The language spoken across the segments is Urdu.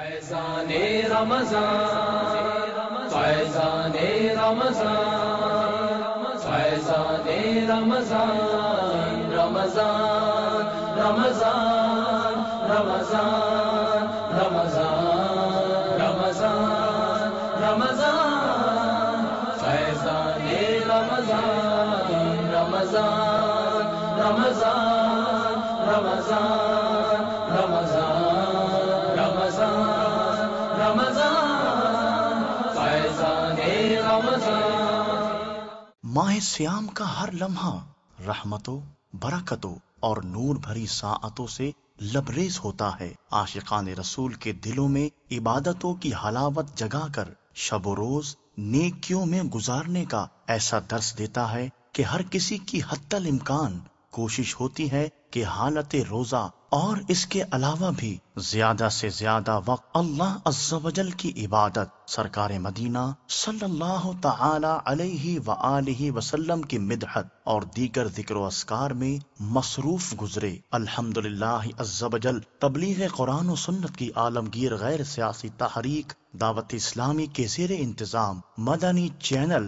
فیضان رمضان فیضان رمضان فیضان رمضان رمضان رمضان رمضان رمضان رمضان رمضان فیضان رمضان رمضان رمضان رمضان رمضان رمضان رمضان فیضان رمضان۔ ماہ سیام کا ہر لمحہ رحمتوں، برکتوں اور نور بھری ساعتوں سے لبریز ہوتا ہے۔ عاشقان رسول کے دلوں میں عبادتوں کی حلاوت جگا کر شب و روز نیکیوں میں گزارنے کا ایسا درس دیتا ہے کہ ہر کسی کی حتی الامکان کوشش ہوتی ہے کہ حالت روزہ اور اس کے علاوہ بھی زیادہ سے زیادہ وقت اللہ عز و جل کی عبادت، سرکار مدینہ صلی اللہ تعالی علیہ وآلہ وسلم کی مدحت اور دیگر ذکر و اذکار میں مصروف گزرے۔ الحمدللہ عز و جل تبلیغ قرآن و سنت کی عالمگیر غیر سیاسی تحریک دعوت اسلامی کے زیر انتظام مدنی چینل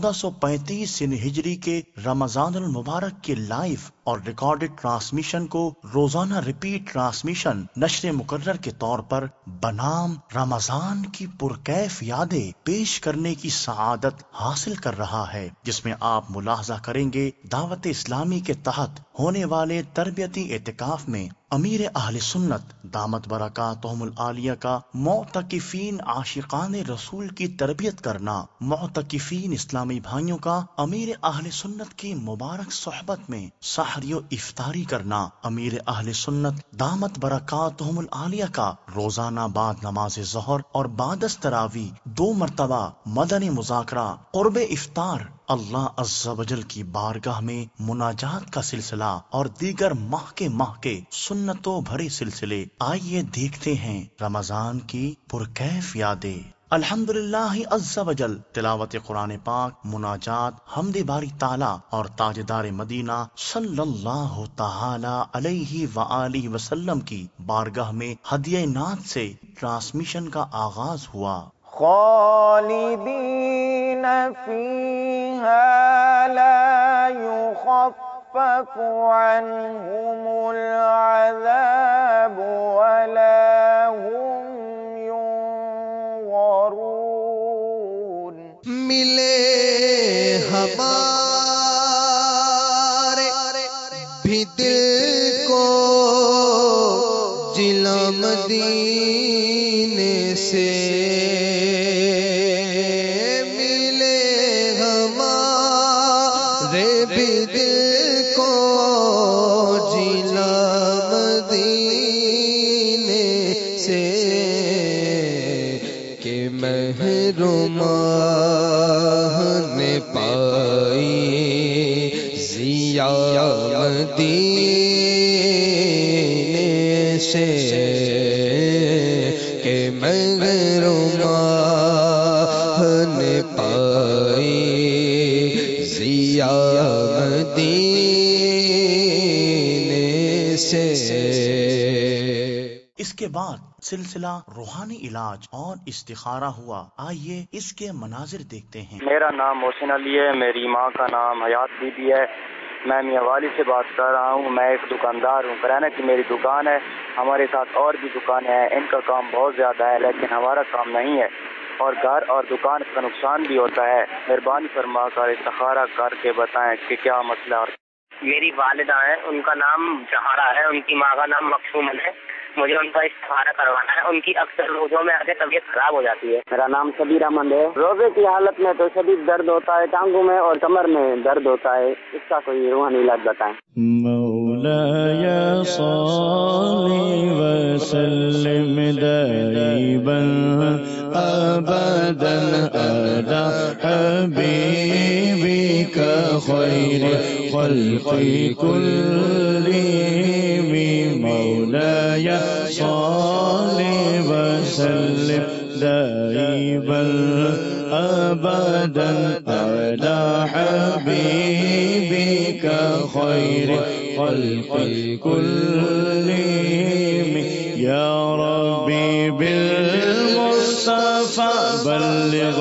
1435 ہجری کے رمضان المبارک کے لائیو اور ریکارڈڈ ٹرانسمیشن کو روزانہ ریپیٹ ٹرانسمیشن نشر مقرر کے طور پر بنام رمضان کی پرکیف یادیں پیش کرنے کی سعادت حاصل کر رہا ہے، جس میں آپ ملاحظہ کریں گے دعوت اسلامی کے تحت ہونے والے تربیتی اعتکاف میں امیر اہل سنت دامت برکاتہم العالیہ کا معتکفین عاشقان رسول کی تربیت کرنا، معتکفین اسلامی بھائیوں کا امیر اہل سنت کی مبارک صحبت میں سحری و افطاری کرنا، امیر اہل سنت دامت برکاتہم العالیہ کا روزانہ بعد نماز ظہر اور بعد از تراویح 2 مرتبہ مدنی مذاکرہ قرب افطار، اللہ عز و جل کی بارگاہ میں مناجات کا سلسلہ اور دیگر ماہ کے سنتوں بھرے سلسلے۔ آئیے دیکھتے ہیں رمضان کی پرکیف یادیں۔ الحمدللہ عز و جل تلاوت قرآن پاک، مناجات، حمد باری تعالی اور تاجدار مدینہ صلی اللہ تعالی علیہ وآلہ وسلم کی بارگاہ میں ہدیہ نعت سے ٹرانسمیشن کا آغاز ہوا۔ خالدین فیہا لا یخفف عنہم العذاب ولا هم ينظرون۔ ملے ہمارے بھی دل کو جلا مدینے سے، ملے ہمارے بھی دل کو جلا مدینے سے، کہ محرومان نے پائی ضیا مدینے سے، کہ محرومان نے پائی ضیا مدینے سے۔ اس کے بعد سلسلہ روحانی علاج اور استخارہ ہوا۔ آئیے اس کے مناظر دیکھتے ہیں۔ میرا نام محسن علی ہے، میری ماں کا نام حیات بی بی ہے، میں میاں والی سے بات کر رہا ہوں۔ میں ایک دکاندار ہوں، کرانے کی میری دکان ہے، ہمارے ساتھ اور بھی دکانیں ہیں، ان کا کام بہت زیادہ ہے لیکن ہمارا کام نہیں ہے، اور گھر اور دکان کا نقصان بھی ہوتا ہے۔ مہربانی فرما کر استخارہ کر کے بتائیں کہ کیا مسئلہ ہے۔ میری والدہ ہیں، ان کا نام جہارا ہے، ان کی ماں کا نام مقصومن ہے، مجھے ان کا استخارہ کروانا ہے۔ ان کی اکثر روزوں میں آگے طبیعت خراب ہو جاتی ہے۔ میرا نام صبیر احمد ہے۔ روزے کی حالت میں تو شدید درد ہوتا ہے، ٹانگوں میں اور کمر میں درد ہوتا ہے، اس کا کوئی روحانی علاج بتائیں۔ مولاي صل وسلم دائما ابدا على حبيبك خير خلق كلهم، مولاي صل وسلم دائما ابدا على حبيبك خير خلق كلهم، يا ربي بالمصطفى بلغ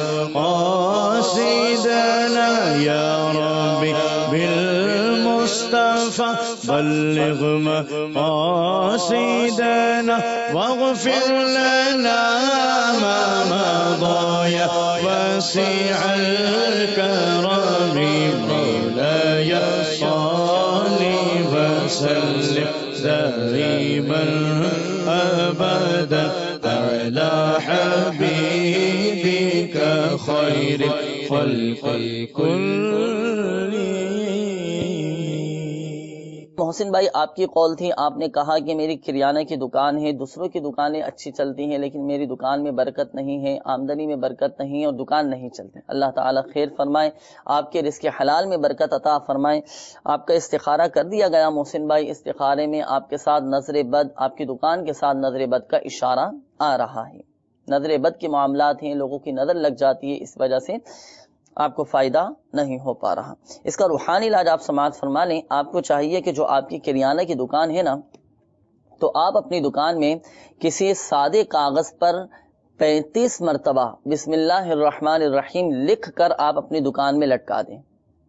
مقاصدنا يا ربي بالمصطفى بلغ مقاصدنا واغفر لنا ما مضى يا واسع الكرم مولاي صل وسلم دائما أبدا على حبيبك خير الخلق كلهم. محسن بھائی، آپ کی قول تھی، آپ نے کہا کہ میری کریانہ کی دکان ہے، دوسروں کی دکانیں اچھی چلتی ہیں لیکن میری دکان میں برکت نہیں ہے، آمدنی میں برکت نہیں اور دکان نہیں چلتے. اللہ تعالیٰ خیر فرمائے، آپ کے رزق حلال میں برکت عطا فرمائے. آپ کا استخارہ کر دیا گیا محسن بھائی. استخارے میں آپ کے ساتھ نظر بد، آپ کی دکان کے ساتھ نظر بد کا اشارہ آ رہا ہے. نظر بد کے معاملات ہیں، لوگوں کی نظر لگ جاتی ہے، اس وجہ سے آپ کو فائدہ نہیں ہو پا رہا. اس کا روحانی علاج آپ سماعت فرما لیں. آپ کو چاہیے کہ جو آپ کی کریانہ کی دکان ہے نا، تو آپ اپنی دکان میں کسی سادے کاغذ پر 35 مرتبہ بسم اللہ الرحمن الرحیم لکھ کر آپ اپنی دکان میں لٹکا دیں.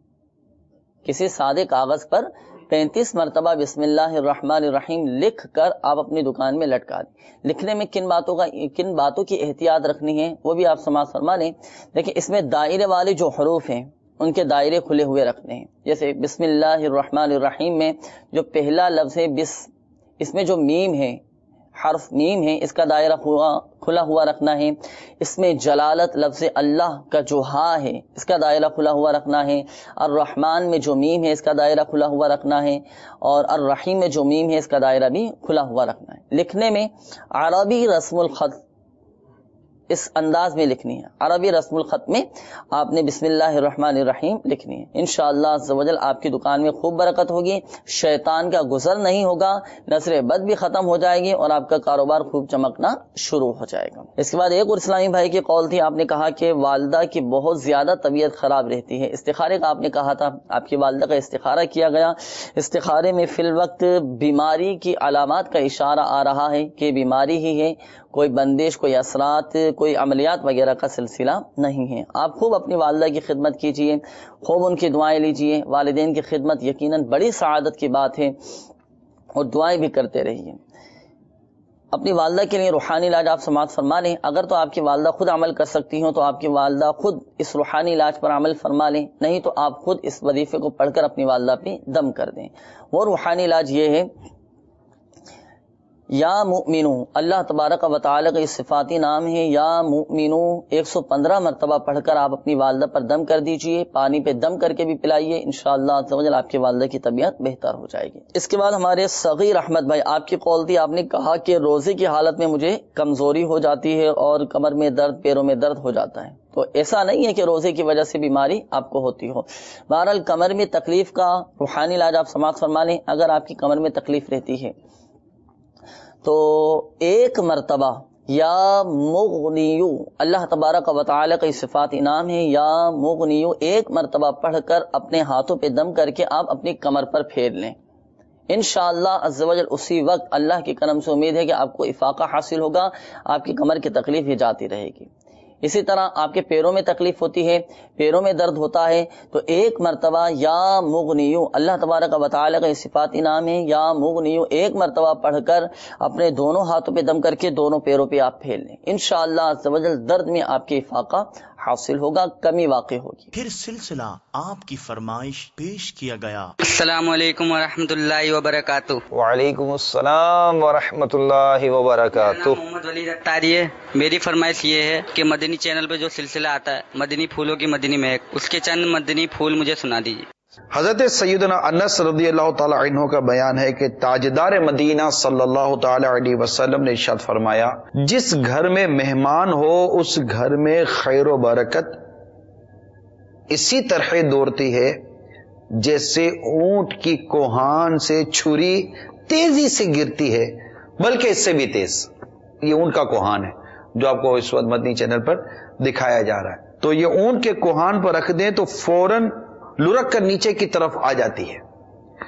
کسی سادے کاغذ پر 35 مرتبہ بسم اللہ الرحمن الرحیم لکھ کر آپ اپنی دکان میں لٹکا دیں. لکھنے میں کن باتوں کی احتیاط رکھنی ہے وہ بھی آپ سماعت فرما لیں. دیکھیں، اس میں دائرے والے جو حروف ہیں ان کے دائرے کھلے ہوئے رکھنے ہیں. جیسے بسم اللہ الرحمن الرحیم میں جو پہلا لفظ ہے بس، اس میں جو میم ہے، حرف میم ہے، اس کا دائرہ کھلا ہوا رکھنا ہے. اس میں جلالت لفظ اللہ کا جو ہا ہے اس کا دائرہ کھلا ہوا رکھنا ہے. الرحمن میں جو میم ہے اس کا دائرہ کھلا ہوا رکھنا ہے، اور الرحیم میں جو میم ہے اس کا دائرہ بھی کھلا ہوا رکھنا ہے. لکھنے میں عربی رسم الخط اس انداز میں لکھنی ہے. عربی رسم الخط میں آپ نے بسم اللہ الرحمن الرحیم لکھنی ہے. انشاءاللہ عز و جل آپ کی دکان میں خوب برکت ہوگی، شیطان کا گزر نہیں ہوگا، نظر بد بھی ختم ہو جائے گی اور آپ کا کاروبار خوب چمکنا شروع ہو جائے گا. اس کے بعد ایک اور اسلامی بھائی کی قول تھی، آپ نے کہا کہ والدہ کی بہت زیادہ طبیعت خراب رہتی ہے. استخارے کا آپ نے کہا تھا، آپ کی والدہ کا استخارہ کیا گیا. استخارے میں فی الوقت بیماری کی علامات کا اشارہ آ رہا ہے کہ بیماری ہی ہے، کوئی بندش، کوئی اثرات، کوئی عملیات وغیرہ کا سلسلہ نہیں ہے. آپ خوب اپنی والدہ کی خدمت کیجئے، خوب ان کی دعائیں لیجئے. والدین کی خدمت یقیناً بڑی سعادت کی بات ہے اور دعائیں بھی کرتے رہیے. اپنی والدہ کے لیے روحانی علاج آپ سماعت فرما لیں. اگر تو آپ کی والدہ خود عمل کر سکتی ہوں تو آپ کی والدہ خود اس روحانی علاج پر عمل فرما لیں، نہیں تو آپ خود اس وظیفے کو پڑھ کر اپنی والدہ پہ دم کر دیں. وہ روحانی علاج یہ ہے، یا مؤمنو، اللہ تبارک و تعالی کا یہ صفاتی نام ہے یا مؤمنو. 115 مرتبہ پڑھ کر آپ اپنی والدہ پر دم کر دیجئے. پانی پہ دم کر کے بھی پلائیے، انشاءاللہ عز و جل آپ کی والدہ کی طبیعت بہتر ہو جائے گی. اس کے بعد ہمارے صغیر احمد بھائی، آپ کی قول تھی، آپ نے کہا کہ روزے کی حالت میں مجھے کمزوری ہو جاتی ہے اور کمر میں درد، پیروں میں درد ہو جاتا ہے. تو ایسا نہیں ہے کہ روزے کی وجہ سے بیماری آپ کو ہوتی ہو. بہرحال کمر میں تکلیف کا روحانی علاج آپ سماعت فرما لیں. اگر آپ کی کمر میں تکلیف رہتی ہے تو ایک مرتبہ یا مغنیو، اللہ تبارک و تعالی کا صفات انعام ہے یا مغنیو، ایک مرتبہ پڑھ کر اپنے ہاتھوں پہ دم کر کے آپ اپنی کمر پر پھیر لیں. انشاءاللہ عز و جل اسی وقت اللہ کے کرم سے امید ہے کہ آپ کو افاقہ حاصل ہوگا، آپ کی کمر کی تکلیف یہ جاتی رہے گی. اسی طرح آپ کے پیروں میں تکلیف ہوتی ہے، پیروں میں درد ہوتا ہے، تو ایک مرتبہ یا مغنیو، اللہ تبارک و تعالی کا صفاتی نام ہے یا مغنیو، ایک مرتبہ پڑھ کر اپنے دونوں ہاتھوں پہ دم کر کے دونوں پیروں پہ آپ پھیر لیں. انشاءاللہ عز و جل درد میں آپ کے افاقہ حاصل ہوگا، کمی واقع ہوگی. پھر سلسلہ آپ کی فرمائش پیش کیا گیا. السلام علیکم ورحمۃ اللہ وبرکاتہ. وعلیکم السلام ورحمۃ اللہ وبرکاتہ. محمد ولی اختاری ہے. میری فرمائش یہ ہے کہ مدنی چینل پہ جو سلسلہ آتا ہے مدنی پھولوں کی مدنی مہک، اس کے چند مدنی پھول مجھے سنا دیجیے. حضرت سیدنا انس رضی اللہ تعالی عنہ کا بیان ہے کہ تاجدار مدینہ صلی اللہ تعالی علیہ وسلم نے ارشاد فرمایا، جس گھر میں مہمان ہو اس گھر میں خیر و برکت اسی طرح دوڑتی ہے جیسے اونٹ کی کوہان سے چھری تیزی سے گرتی ہے، بلکہ اس سے بھی تیز. یہ اونٹ کا کوہان ہے جو آپ کو اس وقت مدنی چینل پر دکھایا جا رہا ہے. تو یہ اونٹ کے کوہان پر رکھ دیں تو فوراً لرک کر نیچے کی طرف آ جاتی ہے.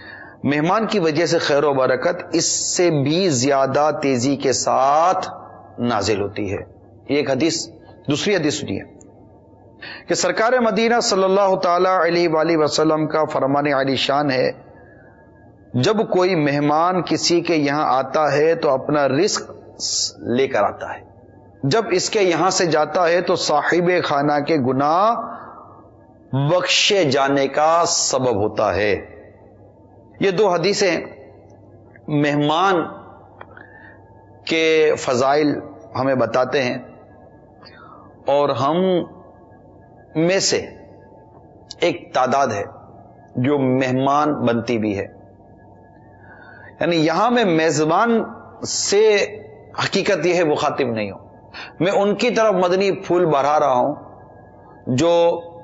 مہمان کی وجہ سے خیر و برکت اس سے بھی زیادہ تیزی کے ساتھ نازل ہوتی ہے. یہ ایک حدیث. دوسری حدیث سنیے کہ سرکار مدینہ صلی اللہ تعالی علیہ وآلہ وسلم کا فرمان عالی شان ہے، جب کوئی مہمان کسی کے یہاں آتا ہے تو اپنا رزق لے کر آتا ہے، جب اس کے یہاں سے جاتا ہے تو صاحب خانہ کے گناہ بخشے جانے کا سبب ہوتا ہے. یہ دو حدیثیں مہمان کے فضائل ہمیں بتاتے ہیں، اور ہم میں سے ایک تعداد ہے جو مہمان بنتی بھی ہے. یعنی یہاں میں میزبان سے حقیقت یہ ہے مخاطب نہیں ہوں، میں ان کی طرف مدنی پھول بڑھا رہا ہوں جو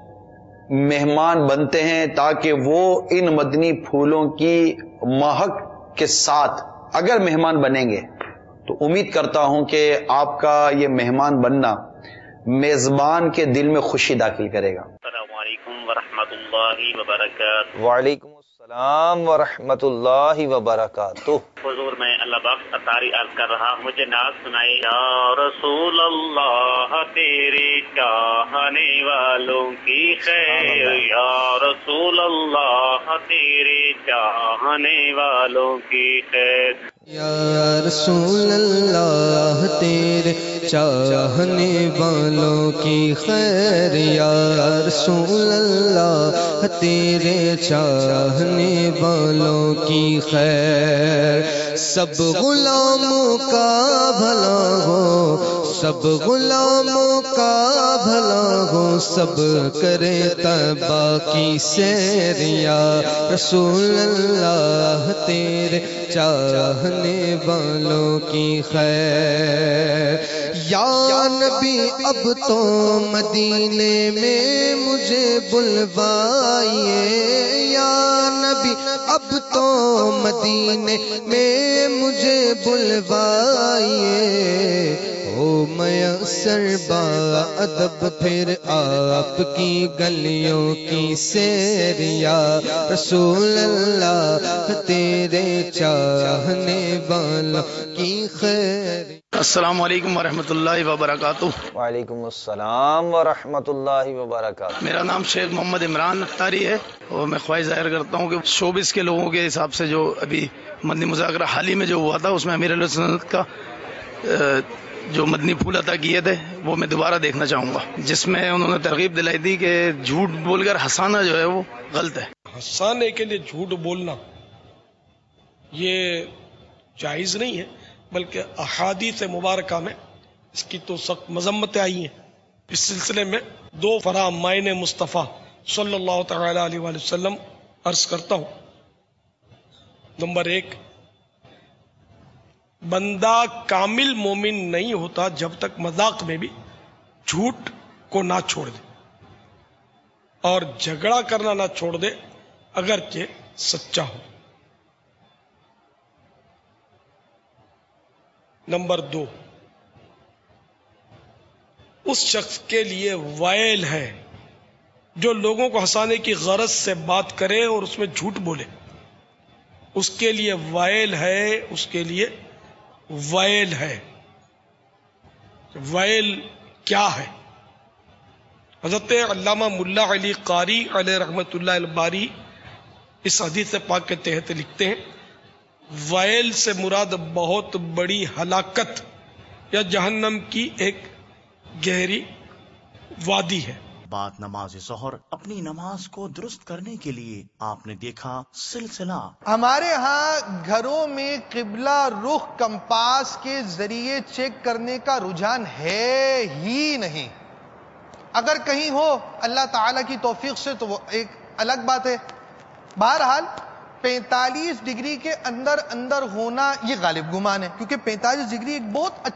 مہمان بنتے ہیں، تاکہ وہ ان مدنی پھولوں کی مہک کے ساتھ اگر مہمان بنیں گے تو امید کرتا ہوں کہ آپ کا یہ مہمان بننا میزبان کے دل میں خوشی داخل کرے گا. السلام علیکم ورحمۃ اللہ وبرکاتہ. وعلیکم السلام ورحمۃ اللہ وبرکاتہ. حضور میں اللہ بخش اطاری عرض کر رہا ہوں، مجھے نعت سنائے. یا رسول اللہ تیرے چاہنے والوں کی خیر، یا رسول اللہ تیرے چاہنے والوں کی خیر. یا رسول اللہ تیرے چاہنے والوں کی خیر، یا رسول اللہ تیرے چاہنے والوں کی خیر. سب غلاموں کا بھلا ہو، سب غلاموں کا بھلا ہو، سب کرے طیبہ کی سیر. یا رسول اللہ تیرے چاہنے والوں کی خیر. یا نبی اب تو مدینے میں مجھے بلوائیے، یا نبی اب تو مدینے میں مجھے بلوائیے. او میسر با ادب پھر آپ کی گلیوں کی سیر. یا رسول اللہ تیرے چاہنے والوں کی خیر. السلام علیکم ورحمۃ اللہ وبرکاتہ. وعلیکم السلام ورحمۃ اللہ وبرکاتہ. میرا نام شیخ محمد عمران اختاری ہے، اور میں خواہش ظاہر کرتا ہوں کہ شوبز کے لوگوں کے حساب سے جو ابھی مدنی مذاکرہ حال ہی میں جو ہوا تھا، اس میں امیر علیہ سنت کا جو مدنی پھول عطا کیے تھے وہ میں دوبارہ دیکھنا چاہوں گا، جس میں انہوں نے ترغیب دلائی تھی کہ جھوٹ بول کر ہنسانا جو ہے وہ غلط ہے. ہنسانے کے لیے جھوٹ بولنا یہ جائز نہیں ہے، بلکہ احادیث مبارکہ میں اس کی تو سخت مذمتیں آئی ہیں. اس سلسلے میں دو فرامین مصطفیٰ صلی اللہ تعالی علیہ وآلہ وسلم عرض کرتا ہوں. نمبر 1، بندہ کامل مومن نہیں ہوتا جب تک مذاق میں بھی جھوٹ کو نہ چھوڑ دے اور جھگڑا کرنا نہ چھوڑ دے اگرچہ سچا ہو. نمبر 2، اس شخص کے لیے وائل ہے جو لوگوں کو ہنسانے کی غرض سے بات کرے اور اس میں جھوٹ بولے. اس کے لیے وائل ہے، اس کے لیے وائل ہے. وائل کیا ہے؟ حضرت علامہ ملا علی قاری علیہ رحمۃ اللہ الباری اس حدیث پاک کے تحت لکھتے ہیں، وائل سے مراد بہت بڑی ہلاکت یا جہنم کی ایک گہری وادی ہے. بعد نماز ظہر اپنی نماز کو درست کرنے کے لیے آپ نے دیکھا سلسلہ. ہمارے ہاں گھروں میں قبلہ رخ کمپاس کے ذریعے چیک کرنے کا رجحان ہے ہی نہیں. اگر کہیں ہو اللہ تعالی کی توفیق سے تو وہ ایک الگ بات ہے. بہرحال 45 ڈگری کے اندر ہونا یہ غالب گمان ہے، کیونکہ 45 ڈگری ایک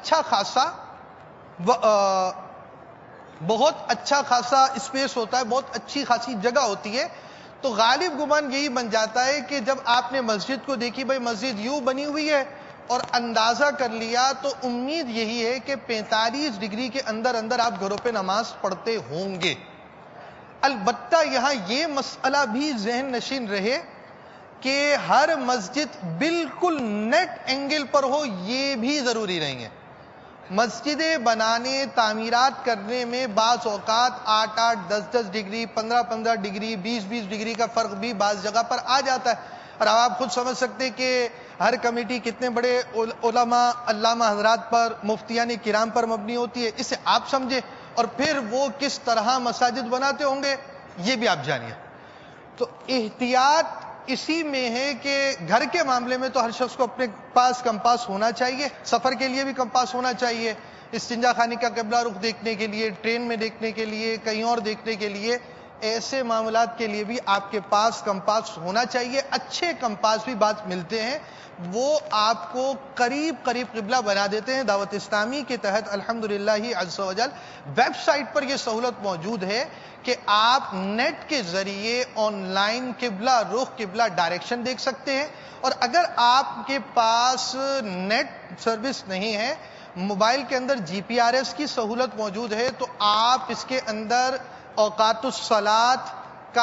بہت اچھا خاصا اسپیس ہوتا ہے، بہت اچھی خاصی جگہ ہوتی ہے. تو غالب گمان یہی بن جاتا ہے کہ جب آپ نے مسجد کو دیکھی، بھائی مسجد یوں بنی ہوئی ہے اور اندازہ کر لیا، تو امید یہی ہے کہ 45 ڈگری کے اندر آپ گھروں پہ نماز پڑھتے ہوں گے. البتہ یہاں یہ مسئلہ بھی ذہن نشین رہے کہ ہر مسجد بالکل نیٹ اینگل پر ہو، یہ بھی ضروری نہیں ہے. مسجدیں بنانے تعمیرات کرنے میں بعض اوقات 8-8 10-10 ڈگری 15-15 ڈگری 20-20 ڈگری کا فرق بھی بعض جگہ پر آ جاتا ہے. اور آپ خود سمجھ سکتے کہ ہر کمیٹی کتنے بڑے علماء علامہ حضرات پر مفتیان کرام پر مبنی ہوتی ہے. اسے آپ سمجھے اور پھر وہ کس طرح مساجد بناتے ہوں گے یہ بھی آپ جانیے. تو احتیاط اسی میں ہے کہ گھر کے معاملے میں تو ہر شخص کو اپنے پاس کمپاس ہونا چاہیے, سفر کے لیے بھی کمپاس ہونا چاہیے, استنجا خانے کا قبلہ رخ دیکھنے کے لیے, ٹرین میں دیکھنے کے لیے, کہیں اور دیکھنے کے لیے, ایسے معاملات کے لیے بھی آپ کے پاس کمپاس ہونا چاہیے. اچھے کمپاس بھی بات ملتے ہیں, وہ آپ کو قریب قبلہ بنا دیتے ہیں. دعوت اسلامی کے تحت الحمدللہ عز و جل ویب سائٹ پر یہ سہولت موجود ہے کہ آپ نیٹ کے ذریعے آن لائن قبلہ رخ قبلہ ڈائریکشن دیکھ سکتے ہیں. اور اگر آپ کے پاس نیٹ سروس نہیں ہے, موبائل کے اندر GPS کی سہولت موجود ہے, تو آپ اس کے اندر اوقات الصلاۃ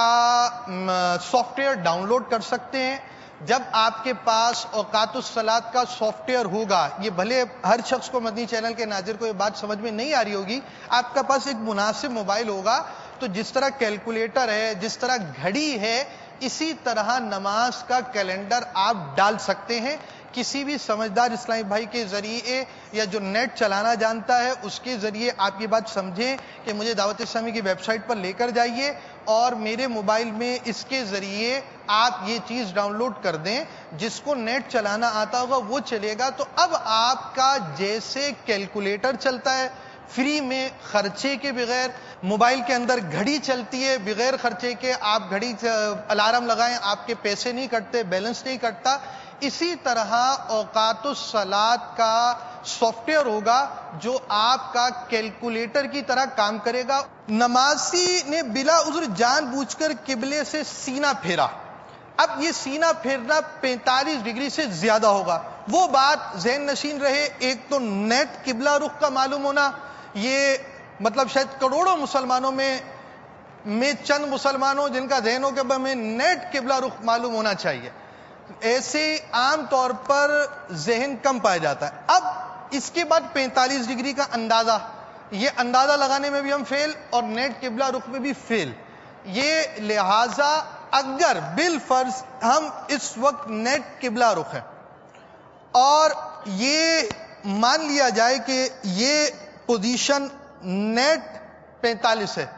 کا سافٹ ویئر ڈاؤن لوڈ کر سکتے ہیں. جب آپ کے پاس اوقات الصلاۃ کا سافٹ ویئر ہوگا, یہ بھلے ہر شخص کو مدنی چینل کے ناظر کو یہ بات سمجھ میں نہیں آ رہی ہوگی, آپ کا پاس ایک مناسب موبائل ہوگا تو جس طرح کیلکولیٹر ہے, جس طرح گھڑی ہے, اسی طرح نماز کا کیلنڈر آپ ڈال سکتے ہیں. کسی بھی سمجھدار اسلامی بھائی کے ذریعے یا جو نیٹ چلانا جانتا ہے اس کے ذریعے آپ یہ بات سمجھیں کہ مجھے دعوت اسلامی کی ویب سائٹ پر لے کر جائیے اور میرے موبائل میں اس کے ذریعے آپ یہ چیز ڈاؤن لوڈ کر دیں. جس کو نیٹ چلانا آتا ہوگا وہ چلے گا. تو اب آپ کا جیسے کیلکولیٹر چلتا ہے فری میں خرچے کے بغیر, موبائل کے اندر گھڑی چلتی ہے بغیر خرچے کے, آپ گھڑی الارم لگائیں آپ کے پیسے نہیں کٹتے, بیلنس نہیں کٹتا, اسی طرح اوقات الصلاۃ کا سافٹ ویئر ہوگا جو آپ کا کیلکولیٹر کی طرح کام کرے گا. نمازی نے بلا عذر جان بوجھ کر قبلے سے سینہ پھیرا, اب یہ سینہ پھیرنا 45 ڈگری سے زیادہ ہوگا. وہ بات ذہن نشین رہے, ایک تو نیٹ قبلہ رخ کا معلوم ہونا, یہ مطلب شاید کروڑوں مسلمانوں میں چند مسلمانوں جن کا ذہن ہو کہ ہمیں نیٹ قبلہ رخ معلوم ہونا چاہیے, ایسے عام طور پر ذہن کم پایا جاتا ہے. اب اس کے بعد 45 ڈگری کا اندازہ, یہ اندازہ لگانے میں بھی ہم فیل اور نیٹ قبلہ رخ میں بھی فیل. یہ لہذا اگر بالفرض ہم اس وقت نیٹ قبلہ رخ ہے اور یہ مان لیا جائے کہ یہ پوزیشن نیٹ 45 ہے,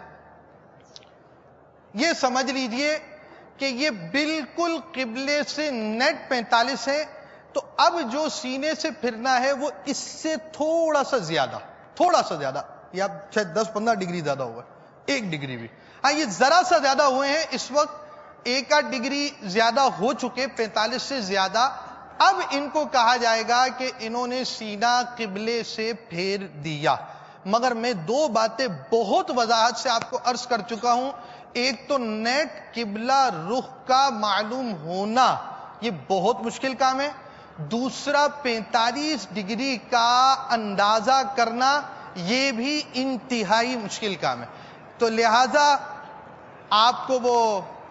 یہ سمجھ لیجئے کہ یہ بالکل قبلے سے نیٹ 45 ہے, تو اب جو سینے سے پھرنا ہے وہ اس سے تھوڑا سا زیادہ یا شاید 10-15 ڈگری زیادہ ہوگا, 1 ڈگری بھی, ہاں یہ ذرا سا زیادہ ہوئے ہیں اس وقت, 1-8 ڈگری زیادہ ہو چکے 45 سے زیادہ. اب ان کو کہا جائے گا کہ انہوں نے سینہ قبلے سے پھیر دیا. مگر میں 2 باتیں بہت وضاحت سے آپ کو عرض کر چکا ہوں. ایک تو نیٹ قبلہ رخ کا معلوم ہونا یہ بہت مشکل کام ہے, دوسرا 45 ڈگری کا اندازہ کرنا یہ بھی انتہائی مشکل کام ہے. تو لہذا آپ کو وہ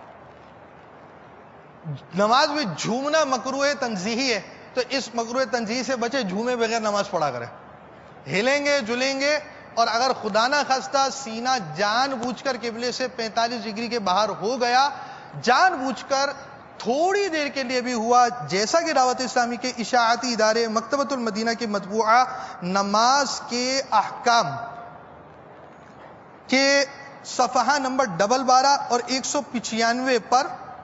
نماز میں جھومنا مکروہ تنزیہی ہے, تو اس مکروہ تنزیہی سے بچے, جھومے بغیر نماز پڑھا کریں, ہلیں گے جلیں گے, اور اگر خدا نہ خواستہ سینہ جان بوجھ کر قبلے سے 45 ڈگری کے باہر ہو گیا, جان بوجھ کر تھوڑی دیر کے لیے بھی ہوا, جیسا کہ دعوت اسلامی کے اشاعتی ادارے مکتبۃ المدینہ کی مطبوعہ نماز کے احکام کے صفحہ نمبر 12 اور 195 پر,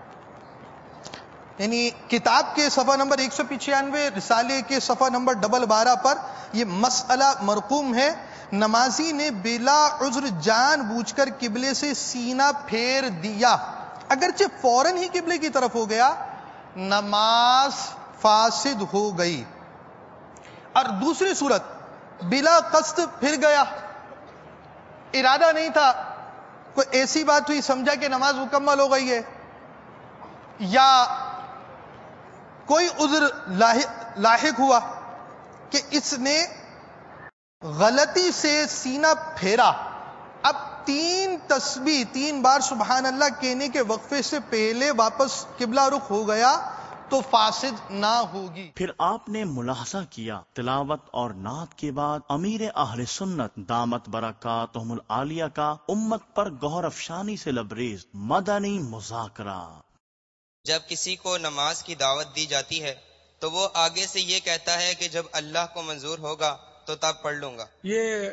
یعنی کتاب کے صفحہ نمبر 195, رسالے کے صفحہ نمبر 12 پر یہ مسئلہ مرقوم ہے. نمازی نے بلا عذر جان بوجھ کر قبلے سے سینہ پھیر دیا, اگرچہ فوراً ہی قبلے کی طرف ہو گیا, نماز فاسد ہو گئی. اور دوسری صورت بلا قصد پھر گیا, ارادہ نہیں تھا, کوئی ایسی بات ہوئی سمجھا کہ نماز مکمل ہو گئی ہے, یا کوئی عذر لاحق ہوا کہ اس نے غلطی سے سینہ پھیرا. اب 3 تسبیح 3 بار سبحان اللہ کہنے کے وقفے سے پہلے واپس قبلہ رخ ہو گیا, تو فاسد نہ ہوگی۔ پھر آپ نے ملاحظہ کیا تلاوت اور نعت کے بعد امیر اہل سنت دامت برکاتہم العالیہ کا امت پر غور افشانی سے لبریز مدنی مذاکرہ۔ جب کسی کو نماز کی دعوت دی جاتی ہے تو وہ آگے سے یہ کہتا ہے کہ جب اللہ کو منظور ہوگا تو تب پڑھ لوں گا۔ یہ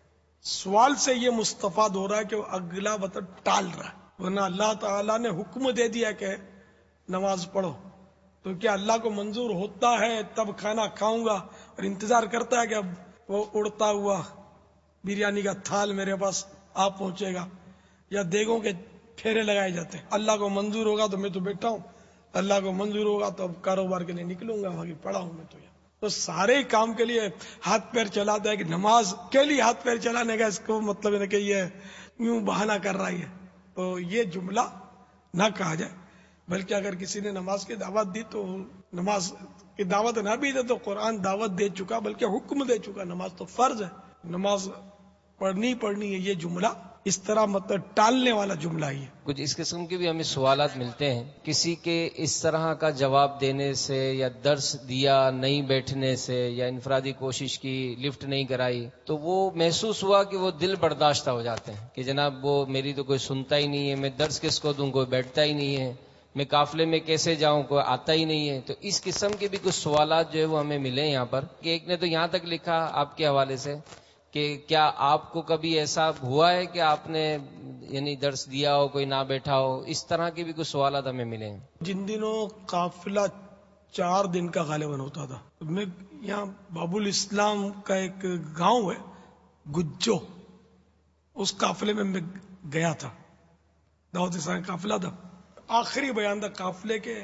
سوال سے یہ مستفاد ہو رہا ہے کہ وہ اگلا وطن ٹال رہا ہے، ورنہ اللہ تعالیٰ نے حکم دے دیا کہ نماز پڑھو، تو کیا اللہ کو منظور ہوتا ہے تب کھانا کھاؤں گا اور انتظار کرتا ہے کہ اب وہ اڑتا ہوا بریانی کا تھال میرے پاس آپ پہنچے گا، یا دیگوں کے پھیرے لگائے جاتے ہیں؟ اللہ کو منظور ہوگا تو میں تو بیٹھا ہوں، اللہ کو منظور ہوگا تو اب کاروبار کے لیے نکلوں گا، باقی پڑا ہوں میں تو۔ تو سارے کام کے لیے ہاتھ پیر چلاتا ہے کہ نماز کے لیے ہاتھ پیر چلانے کا اس کو مطلب ہے کہ یہ یوں بہانہ کر رہا ہے، تو یہ جملہ نہ کہا جائے، بلکہ اگر کسی نے نماز کی دعوت دی تو نماز کی دعوت نہ بھی دے تو قرآن دعوت دے چکا، بلکہ حکم دے چکا، نماز تو فرض ہے، نماز پڑھنی ہے، یہ جملہ اس طرح مطلب ٹالنے والا جملہ ہی ہے۔ کچھ اس قسم کے بھی ہمیں سوالات ملتے ہیں، کسی کے اس طرح کا جواب دینے سے یا درس دیا نہیں بیٹھنے سے یا انفرادی کوشش کی لفٹ نہیں کرائی تو وہ محسوس ہوا کہ وہ دل برداشتہ ہو جاتے ہیں کہ جناب وہ میری تو کوئی سنتا ہی نہیں ہے، میں درس کس کو دوں، کوئی بیٹھتا ہی نہیں ہے، میں قافلے میں کیسے جاؤں، کوئی آتا ہی نہیں ہے۔ تو اس قسم کے بھی کچھ سوالات جو ہے وہ ہمیں ملے یہاں پر، کہ ایک نے تو یہاں تک لکھا آپ کے حوالے سے کہ کیا آپ کو کبھی ایسا ہوا ہے کہ آپ نے یعنی درس دیا ہو کوئی نہ بیٹھا ہو؟ اس طرح کے بھی کچھ سوالات ہمیں ملے ہیں۔ جن دنوں قافلہ 4 دن کا غالباً ہوتا تھا، میں یہاں باب الاسلام کا ایک گاؤں ہے گجو، اس قافلے میں گیا تھا، دعوت اسلامی قافلہ تھا، آخری بیان تھا قافلے کے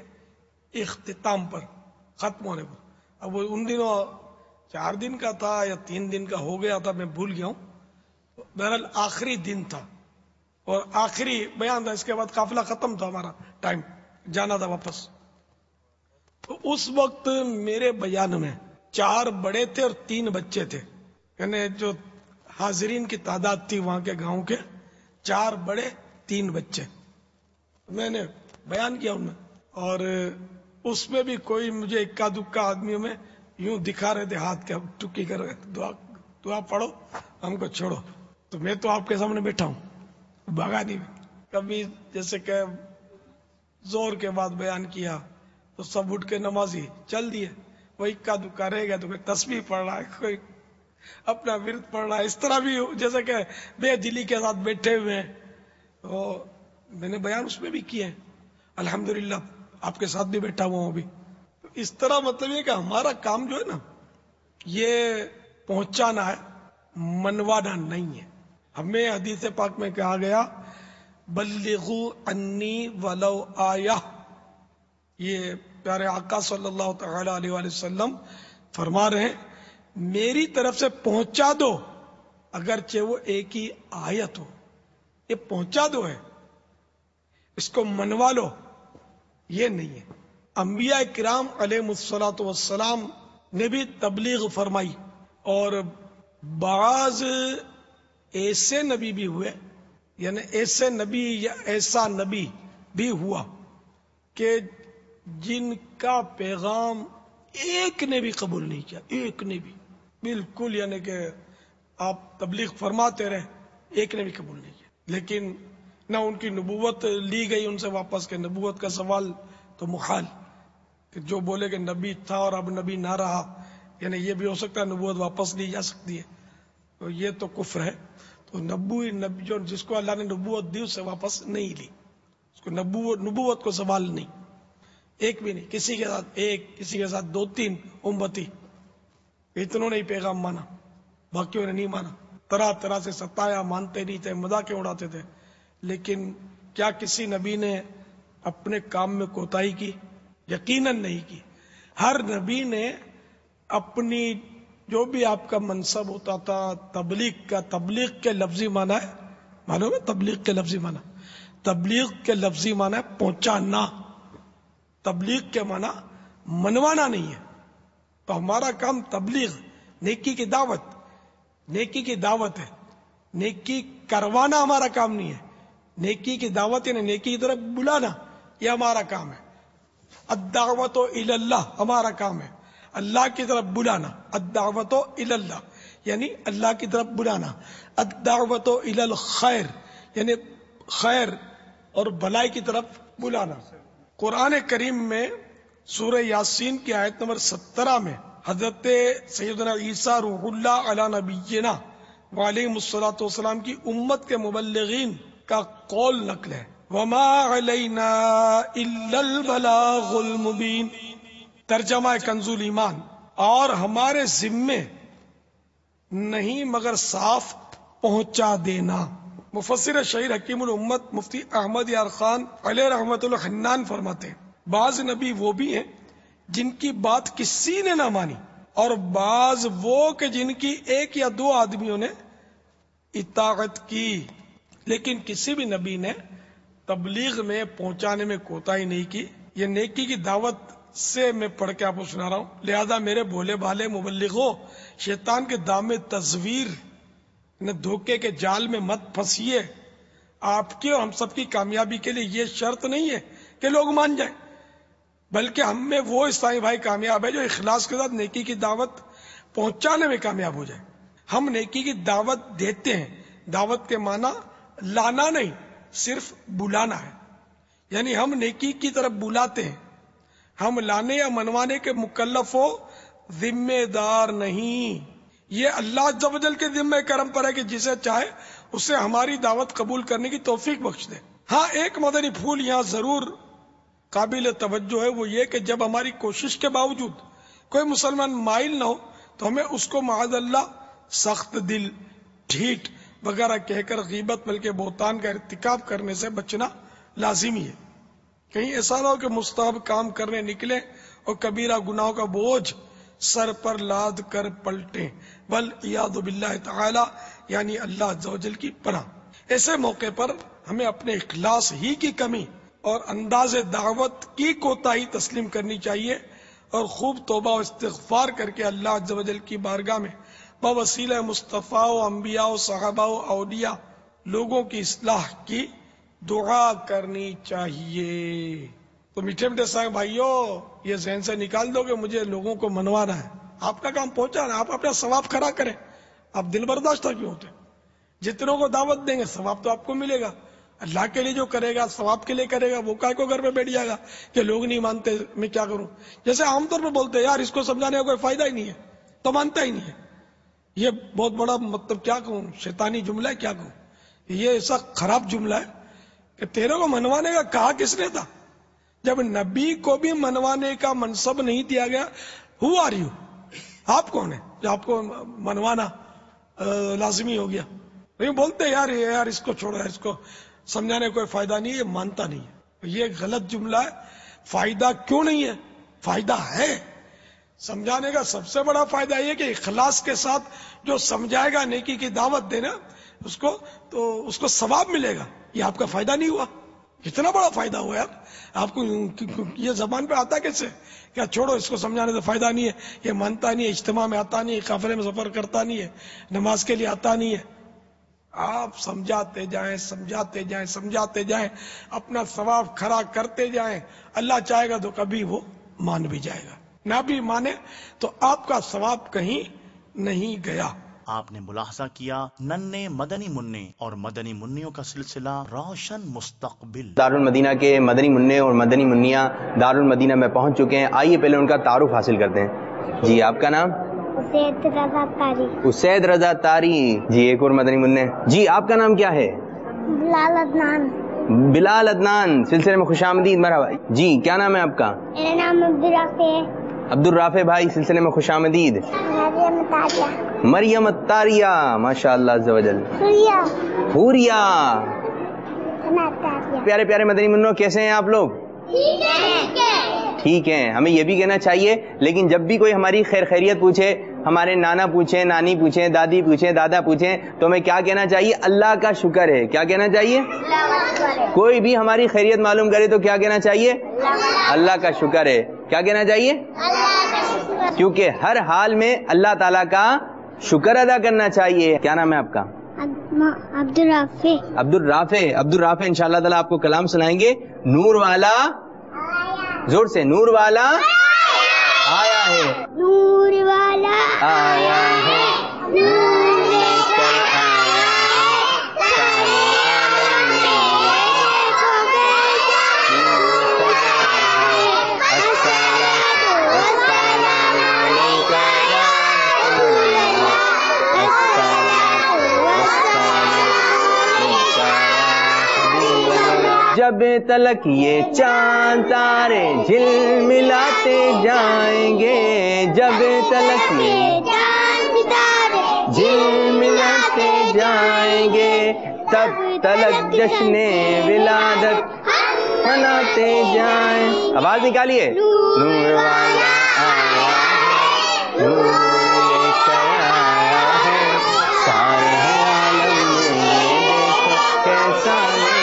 اختتام پر، ختم ہونے پر۔ اب وہ ان دنوں 4 دن کا تھا یا 3 دن کا ہو گیا تھا، میں بھول گیا ہوں، بہرحال آخری دن تھا اور آخری بیان تھا، اس کے بعد قافلہ ختم تھا، ہمارا ٹائم جانا تھا واپس۔ تو اس وقت میرے بیان میں 4 بڑے تھے اور 3 بچے تھے، یعنی جو حاضرین کی تعداد تھی وہاں کے گاؤں کے 4 بڑے 3 بچے، میں نے بیان کیا ان میں، اور اس میں بھی کوئی مجھے اکا دکا آدمیوں میں یوں دکھا رہے تھے ہاتھ کے ٹکی کر رہے تھے، دعا پڑھو ہم کو چھوڑو، تو میں تو آپ کے سامنے بیٹھا ہوں، بھاگا نہیں۔ کبھی جیسے کہ زور کے بعد بیان کیا تو سب اٹھ کے نمازی چل دیے، وہ اکا دکا رہ گیا تو کوئی تسبیح پڑھ رہا ہے، کوئی اپنا ورد پڑھ رہا ہے، اس طرح بھی جیسے کہ بے دلی کے ساتھ بیٹھے ہوئے ہیں۔ تو میں نے بیان اس میں بھی کیے، الحمدللہ آپ کے ساتھ بھی بیٹھا ہوا ہوں ابھی۔ اس طرح مطلب یہ کہ ہمارا کام جو ہے نا یہ پہنچانا ہے، منوانا نہیں ہے۔ ہمیں حدیث پاک میں کہا گیا بلغوا انی ولو آیہ، یہ پیارے آقا صلی اللہ تعالی علیہ وآلہ وسلم فرما رہے ہیں میری طرف سے پہنچا دو، اگرچہ وہ ایک ہی آیت ہو، یہ پہنچا دو ہے، اس کو منوا لو، یہ نہیں ہے۔ انبیاء کرام علیہ الصلوۃ والسلام نے بھی تبلیغ فرمائی، اور بعض ایسے نبی بھی ہوئے، یعنی ایسے نبی یا ایسا نبی بھی ہوا کہ جن کا پیغام ایک نے بھی قبول نہیں کیا، ایک نے بھی، بالکل یعنی کہ آپ تبلیغ فرماتے رہے، ایک نے بھی قبول نہیں کیا، لیکن نہ ان کی نبوت لی گئی ان سے واپس، کہ نبوت کا سوال تو محال، کہ جو بولے کہ نبی تھا اور اب نبی نہ رہا، یعنی یہ بھی ہو سکتا ہے نبوت واپس لی جا سکتی ہے، تو یہ تو کفر ہے۔ تو نبی جو جس کو اللہ نے نبوت دی اسے واپس نہیں لی، اس کو نبوت کو سوال نہیں، ایک بھی نہیں، کسی کے ساتھ ایک، کسی کے ساتھ 2-3 امتی، اتنوں نے ہی پیغام مانا، باقیوں نے نہیں مانا، طرح طرح سے ستایا، مانتے نہیں تھے، مذاق اڑاتے تھے، لیکن کیا کسی نبی نے اپنے کام میں کوتاہی کی؟ یقیناً نہیں کی۔ ہر نبی نے اپنی جو بھی آپ کا منصب ہوتا تھا تبلیغ کا، تبلیغ کے لفظی معنی ہے، معلوم ہے تبلیغ کے لفظی معنی؟ تبلیغ کے لفظی معنی ہے پہنچانا، تبلیغ کے معنی منوانا نہیں ہے۔ تو ہمارا کام تبلیغ، نیکی کی دعوت، نیکی کی دعوت ہے، نیکی کروانا ہمارا کام نہیں ہے، نیکی کی دعوت یعنی نیکی کی طرف بلانا، یہ ہمارا کام ہے۔ الدعوت الی اللہ ہمارا کام ہے، اللہ کی طرف بلانا. الدعوت الی اللہ یعنی اللہ کی طرف بلانا. الدعوت الی الخیر یعنی خیر اور بھلائی کی طرف بلانا. قرآن کریم میں سورہ یاسین کی آیت نمبر 17 میں حضرت سیدنا عیسیٰ روح اللہ علی نبینا وعلیہ الصلوۃ والسلام کی امت کے مبلغین کا قول نقل ہے، وما علینا الا البلاغ المبین. ترجمہ کنز الایمان، اور ہمارے ذمے نہیں مگر صاف پہنچا دینا. مفسر شہیر حکیم الامت مفتی احمد یار خان علیہ رحمت اللہ حنان فرماتے ہیں بعض نبی وہ بھی ہیں جن کی بات کسی نے نہ مانی، اور بعض وہ کہ جن کی ایک یا دو آدمیوں نے اطاعت کی، لیکن کسی بھی نبی نے تبلیغ میں پہنچانے میں کوتاہی نہیں کی. یہ نیکی کی دعوت سے میں پڑھ کے آپ کو سنا رہا ہوں. لہذا میرے بھولے بھالے مبلغوں، شیطان کے دام تزویر دھوکے کے جال میں مت پھنسیے. آپ کی اور ہم سب کی کامیابی کے لیے یہ شرط نہیں ہے کہ لوگ مان جائیں، بلکہ ہم میں وہ اسلامی بھائی کامیاب ہے جو اخلاص کے ساتھ نیکی کی دعوت پہنچانے میں کامیاب ہو جائے. ہم نیکی کی دعوت دیتے ہیں. دعوت کے معنی لانا نہیں، صرف بلانا ہے. یعنی ہم نیکی کی طرف بلاتے ہیں، ہم لانے یا منوانے کے مکلف و ذمہ دار نہیں. یہ اللہ عز و جل کے ذمہ کرم پر ہے کہ جسے چاہے اسے ہماری دعوت قبول کرنے کی توفیق بخش دے. ہاں ایک مدنی پھول یہاں ضرور قابل توجہ ہے، وہ یہ کہ جب ہماری کوشش کے باوجود کوئی مسلمان مائل نہ ہو تو ہمیں اس کو معاذ اللہ سخت دل، ڈھیٹ وغیرہ کہہ کر غیبت بلکہ بہتان کا ارتکاب کرنے سے بچنا لازمی ہے. کہیں ایسا نہ ہو کہ مستحب کام کرنے نکلے اور کبیرہ گناہوں کا بوجھ سر پر لاد کر پلٹیں، بل عیاذ باللہ تعالی یعنی اللہ عز و جل کی پناہ. ایسے موقع پر ہمیں اپنے اخلاص ہی کی کمی اور انداز دعوت کی کوتاہی تسلیم کرنی چاہیے اور خوب توبہ و استغفار کر کے اللہ عز و جل کی بارگاہ میں بوسیلہ مصطفیٰ و انبیاء و صحابہ و اولیاء لوگوں کی اصلاح کی دعا کرنی چاہیے. تو میٹھے میٹھے صاحب بھائیوں، یہ ذہن سے نکال دو کہ مجھے لوگوں کو منوانا ہے. آپ کا کام پہنچانا، آپ اپنا ثواب کھڑا کریں. آپ دل برداشتہ کیوں ہوتے؟ جتنوں کو دعوت دیں گے ثواب تو آپ کو ملے گا. اللہ کے لیے جو کرے گا، ثواب کے لیے کرے گا، وہ کائے کو گھر میں بیٹھ جائے گا کہ لوگ نہیں مانتے میں کیا کروں. جیسے عام طور پہ بولتے ہیں یار اس کو سمجھانے کا کوئی فائدہ ہی نہیں ہے تو مانتا ہی نہیں ہے. یہ بہت بڑا مطلب کیا کہوں، شیطانی جملہ ہے. کیا کہوں، یہ ایسا خراب جملہ ہے کہ تیرے کو منوانے کا کہا کس نے تھا؟ جب نبی کو بھی منوانے کا منصب نہیں دیا گیا. ہو آر یو، آپ کون ہیں جو آپ کو منوانا لازمی ہو گیا؟ بولتے یار اس کو چھوڑو، اس کو سمجھانے کوئی فائدہ نہیں ہے، یہ مانتا نہیں ہے. یہ غلط جملہ ہے. فائدہ کیوں نہیں ہے؟ فائدہ ہے. سمجھانے کا سب سے بڑا فائدہ یہ کہ اخلاص کے ساتھ جو سمجھائے گا، نیکی کی دعوت دینا اس کو، تو اس کو ثواب ملے گا. یہ آپ کا فائدہ نہیں ہوا؟ کتنا بڑا فائدہ ہوا یار آپ کو. یہ زبان پہ آتا کیسے؟ کیا چھوڑو اس کو، سمجھانے سے فائدہ نہیں ہے، یہ مانتا نہیں ہے، اجتماع میں آتا نہیں ہے، قافلے میں سفر کرتا نہیں ہے، نماز کے لیے آتا نہیں ہے. آپ سمجھاتے جائیں، سمجھاتے جائیں، سمجھاتے جائیں، اپنا ثواب کھڑا کرتے جائیں. اللہ چاہے گا تو کبھی وہ مان بھی جائے گا، نہ بھی مانے تو آپ کا ثواب کہیں نہیں گیا. آپ نے ملاحظہ کیا ننے مدنی منع اور مدنی منیوں کا سلسلہ روشن مستقبل. دارالمدینہ کے مدنی منع اور مدنی منیاں دارالمدینہ میں پہنچ چکے ہیں. آئیے پہلے ان کا تعارف حاصل کرتے ہیں. جی آپ کا نام؟ اسید رضا تاری. اسید رضا تاری. جی ایک اور مدنی منع. جی آپ کا نام کیا ہے؟ بلال عدنان. بلال عدنان. سلسلے میں خوش آمدید. مرحبا. جی کیا نام ہے آپ کا؟ میرا نام عبدالرافع ہے. عبدالرافع بھائی، سلسلے میں خوش آمدید. مریم تاریہ. مریم الطاریہ، ماشاء اللہ عز و جل. حوریہ. پیارے پیارے مدنی منوں، کیسے ہیں آپ لوگ؟ ٹھیک ہیں. ہمیں یہ بھی کہنا چاہیے، لیکن جب بھی کوئی ہماری خیر خیریت پوچھے، ہمارے نانا پوچھیں، نانی پوچھیں، دادی پوچھیں، دادا پوچھیں، تو ہمیں کیا کہنا چاہیے؟ اللہ کا شکر ہے. کیا کہنا چاہیے؟ کوئی بھی ہماری خیریت معلوم کرے تو کیا کہنا چاہیے؟ اللہ کا شکر ہے. کیا کہنا چاہیے؟ کیونکہ ہر حال میں اللہ تعالیٰ کا شکر ادا کرنا چاہیے. کیا نام ہے آپ کا؟ عبدالرافع. عبدالرافع. عبدالرافع انشاءاللہ تعالیٰ آپ کو کلام سنائیں گے. نور والا زور سے، نور والا آیا ہے، نور والا آیا ہے، نور لے کر جب تلک یہ چاند تارے جھل ملاتے جائیں گے، جب تلک یہ چاند تارے جھل ملاتے جائیں گے، تب تلک جشن ولادت مناتے جائیں. آواز نکالیے. نور والا آیا ہے، نور لے کر آیا ہے، سارے عالم میں دیکھو کیسا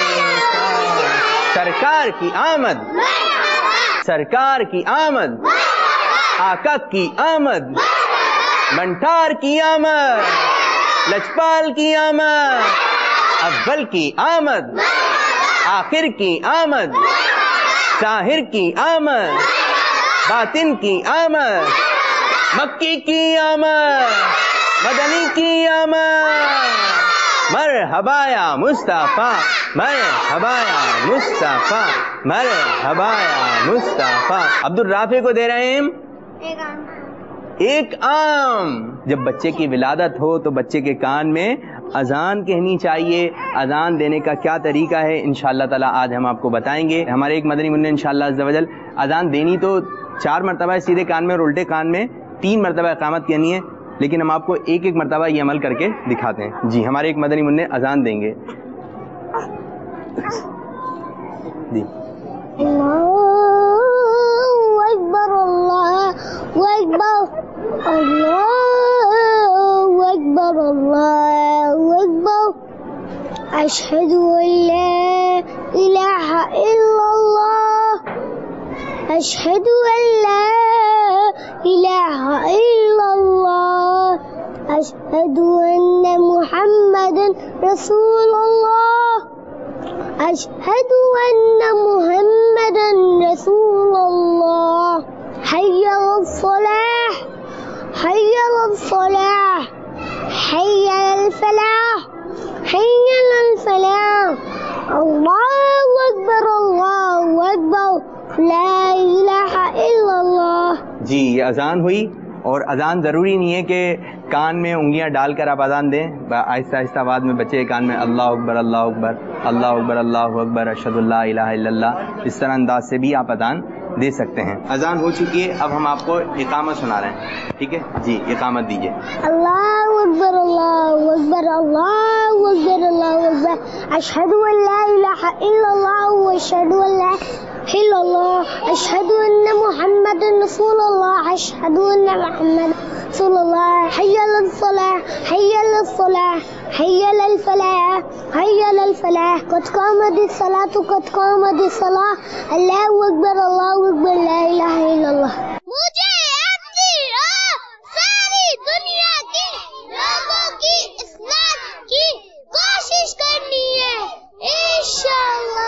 سرکار کی آمد، سرکار کی آمد، آقا کی آمد، منٹار کی آمد، لجپال کی آمد، اول کی آمد، آخر کی آمد، ظاہر کی آمد، باطن کی آمد، مکی کی آمد، مدنی کی آمد. مرحبا یا مصطفیٰ، مرحبا یا مصطفیٰ، مرحبا یا مصطفیٰ. عبد الرافع کو دے رہے ہیں ایک آم. جب بچے کی ولادت ہو تو بچے کے کان میں اذان کہنی چاہیے. اذان دینے کا کیا طریقہ ہے انشاءاللہ تعالی آج ہم آپ کو بتائیں گے. ہمارے ایک مدنی منع انشاءاللہ عز و جل اذان دینی تو 4 مرتبہ سیدھے کان میں اور الٹے کان میں 3 مرتبہ اقامت کہنی ہے، لیکن ہم آپ کو ایک ایک مرتبہ یہ عمل کر کے دکھاتے ہیں. جی ہمارے ایک مدنی منع اذان دیں گے. جی اللہ اکبر، اللہ اکبر، اللہ اکبر، اللہ اکبر، اشہد ان لا الہ الا اللہ، اشہد ان لا الہ الا اللہ، اشہد ان محمد رسول اللہ، اشہد ان محمد رسول اللہ. حی علی الصلاح، حی علی الصلاح، حی علی الفلاح، حی علی الفلاح. اللہ اکبر، اللہ اکبر، لا الہ الا اللہ. جی یہ اذان ہوئی. اور اذان ضروری نہیں ہے کہ کان میں انگلیاں ڈال کر آپ اذان دیں. آہستہ آہستہ آواز میں بچے کان میں اللہ اکبر، اللہ اکبر، اللہ اکبر، اللہ اکبر، اشہد ان لا الہ الا اللہ، اس طرح انداز سے بھی آپ اذان دے سکتے ہیں. اذان ہو چکی ہے، اب ہم آپ کو اقامت سنا رہے ہیں. ٹھیک ہے جی اقامت دیجیے. اللہ اکبر، اللہ اکبر، اللہ اکبر، اللہ اکبر، اشہد ان لا الہ الا اللہ، اشہد ان لا الا اللہ، اشہد ان محمد رسول اللہ، اشہد ان محمد رسول اللہ. حی علی الصلاح، حی علی الصلاح، حی علی الفلاح، حی علی الفلاح. قد قامت الصلاۃ، قد قامت الصلاۃ. اللہ اکبر، اللہ اکبر، لا الہ الا اللہ. مجھے اپنی اور ساری دنیا کے لوگوں کی اصلاح کی کوشش کرنی ہے انشاءاللہ.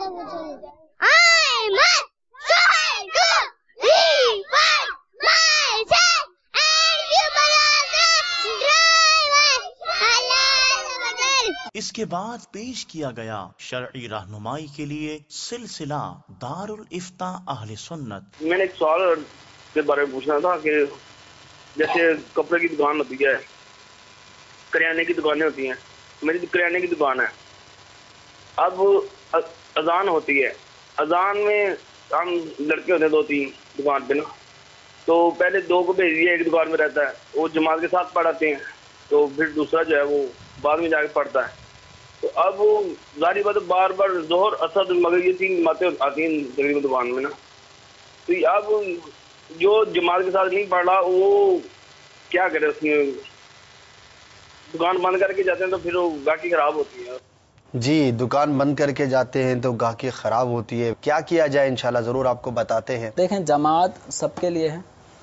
I must try to refine myself and give اس کے بعد پیش کیا گیا شرعی رہنمائی کے لیے سلسلہ دار الافتاء اہل سنت. میں نے ایک سوال کے بارے میں پوچھنا تھا کہ جیسے کپڑے کی دکان ہوتی ہے، کریانے کی دکانیں ہوتی ہیں. میری کریانے کی دکان ہے. اب اذان ہوتی ہے، اذان میں ہم لڑکے ہوتے ہیں 2-3 دکان پہ نا، تو پہلے 2 کو بھیج دیا، ایک دکان میں رہتا ہے، وہ جماعت کے ساتھ پڑھاتے ہیں، تو پھر دوسرا جو ہے وہ بعد میں جا کے پڑھتا ہے. تو اب وہ ظاہری بات بار بار ظہر اثر مگر یہ 3 جماعتیں آتی ہیں تقریباً دکان میں نا. تو اب جو جماعت کے ساتھ نہیں پڑھ رہا وہ کیا کرے، اس میں دکان بند کر کے جاتے ہیں تو پھر وہ گاہکی خراب ہوتی ہے. جی دکان بند کر کے جاتے ہیں تو گاہکی خراب ہوتی ہے، کیا کیا جائے انشاءاللہ ضرور آپ کو بتاتے ہیں. دیکھیں جماعت سب کے لیے ہے،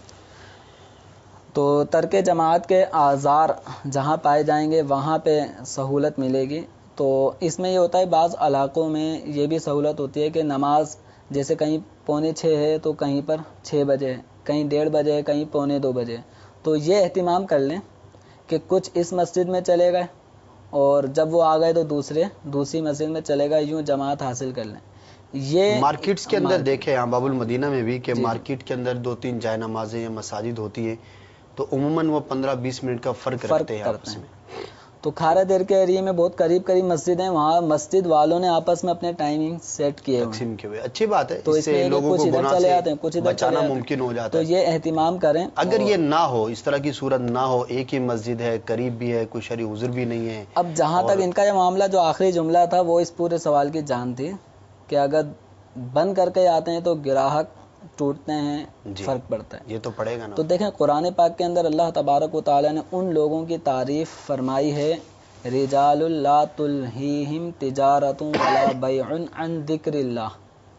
تو ترک جماعت کے آزار جہاں پائے جائیں گے وہاں پہ سہولت ملے گی. تو اس میں یہ ہوتا ہے بعض علاقوں میں یہ بھی سہولت ہوتی ہے کہ نماز جیسے کہیں 5:45 ہے تو کہیں پر 6 بجے ہے، کہیں 1:30 بجے ہے، کہیں 1:45 بجے ہے. تو یہ اہتمام کر لیں کہ کچھ اس مسجد میں چلے گئے اور جب وہ آ گئے تو دوسری مسجد میں چلے گئے، یوں جماعت حاصل کر لیں. یہ مارکیٹس کے اندر دیکھیں ہاں باب المدینہ میں بھی کہ مارکیٹ کے اندر 2-3 جائے نمازیں یا مساجد ہوتی ہیں تو عموماً وہ 15-20 منٹ کا فرق رکھتے ہیں آپس میں. تو کھارا دیر کے ایریے میں بہت قریب مسجد ہیں، وہاں مسجد والوں نے آپس میں اپنے ٹائمنگ سیٹ کیے ہوئے. اچھی بات ہے، تو اس میں لوگوں کو ادھر چلے آتے ہیں، کچھ ادھر بچانا ممکن ہو جاتا ہے. تو یہ اہتمام کریں. اگر یہ نہ ہو، اس طرح کی صورت نہ ہو، ایک ہی مسجد ہے، قریب بھی ہے، کوئی شرعی عذر بھی نہیں ہے. اب جہاں تک ان کا یہ معاملہ، جو آخری جملہ تھا وہ اس پورے سوال کی جان تھی کہ اگر بند کر کے آتے ہیں تو گراہک ٹوٹتے ہیں، فرق پڑتا ہے. یہ تو پڑے گا نا. تو دیکھیں قرآن پاک کے اندر اللہ تبارک و تعالی نے ان لوگوں کی تعریف فرمائی ہے، رجال لا تلہیہم تجارت ولا بیع عن ذکر اللہ،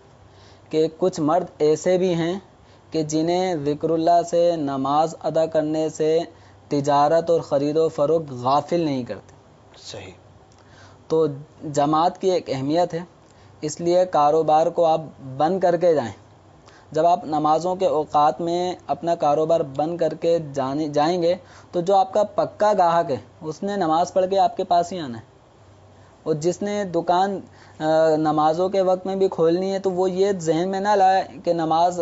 کہ کچھ مرد ایسے بھی ہیں کہ جنہیں ذکر اللہ سے، نماز ادا کرنے سے، تجارت اور خرید و فروخت غافل نہیں کرتے. صحیح. تو جماعت کی ایک اہمیت ہے، اس لیے کاروبار کو آپ بند کر کے جائیں. جب آپ نمازوں کے اوقات میں اپنا کاروبار بند کر کے جائیں گے تو جو آپ کا پکا گاہک ہے اس نے نماز پڑھ کے آپ کے پاس ہی آنا ہے، اور جس نے دکان نمازوں کے وقت میں بھی کھولنی ہے تو وہ یہ ذہن میں نہ لائے کہ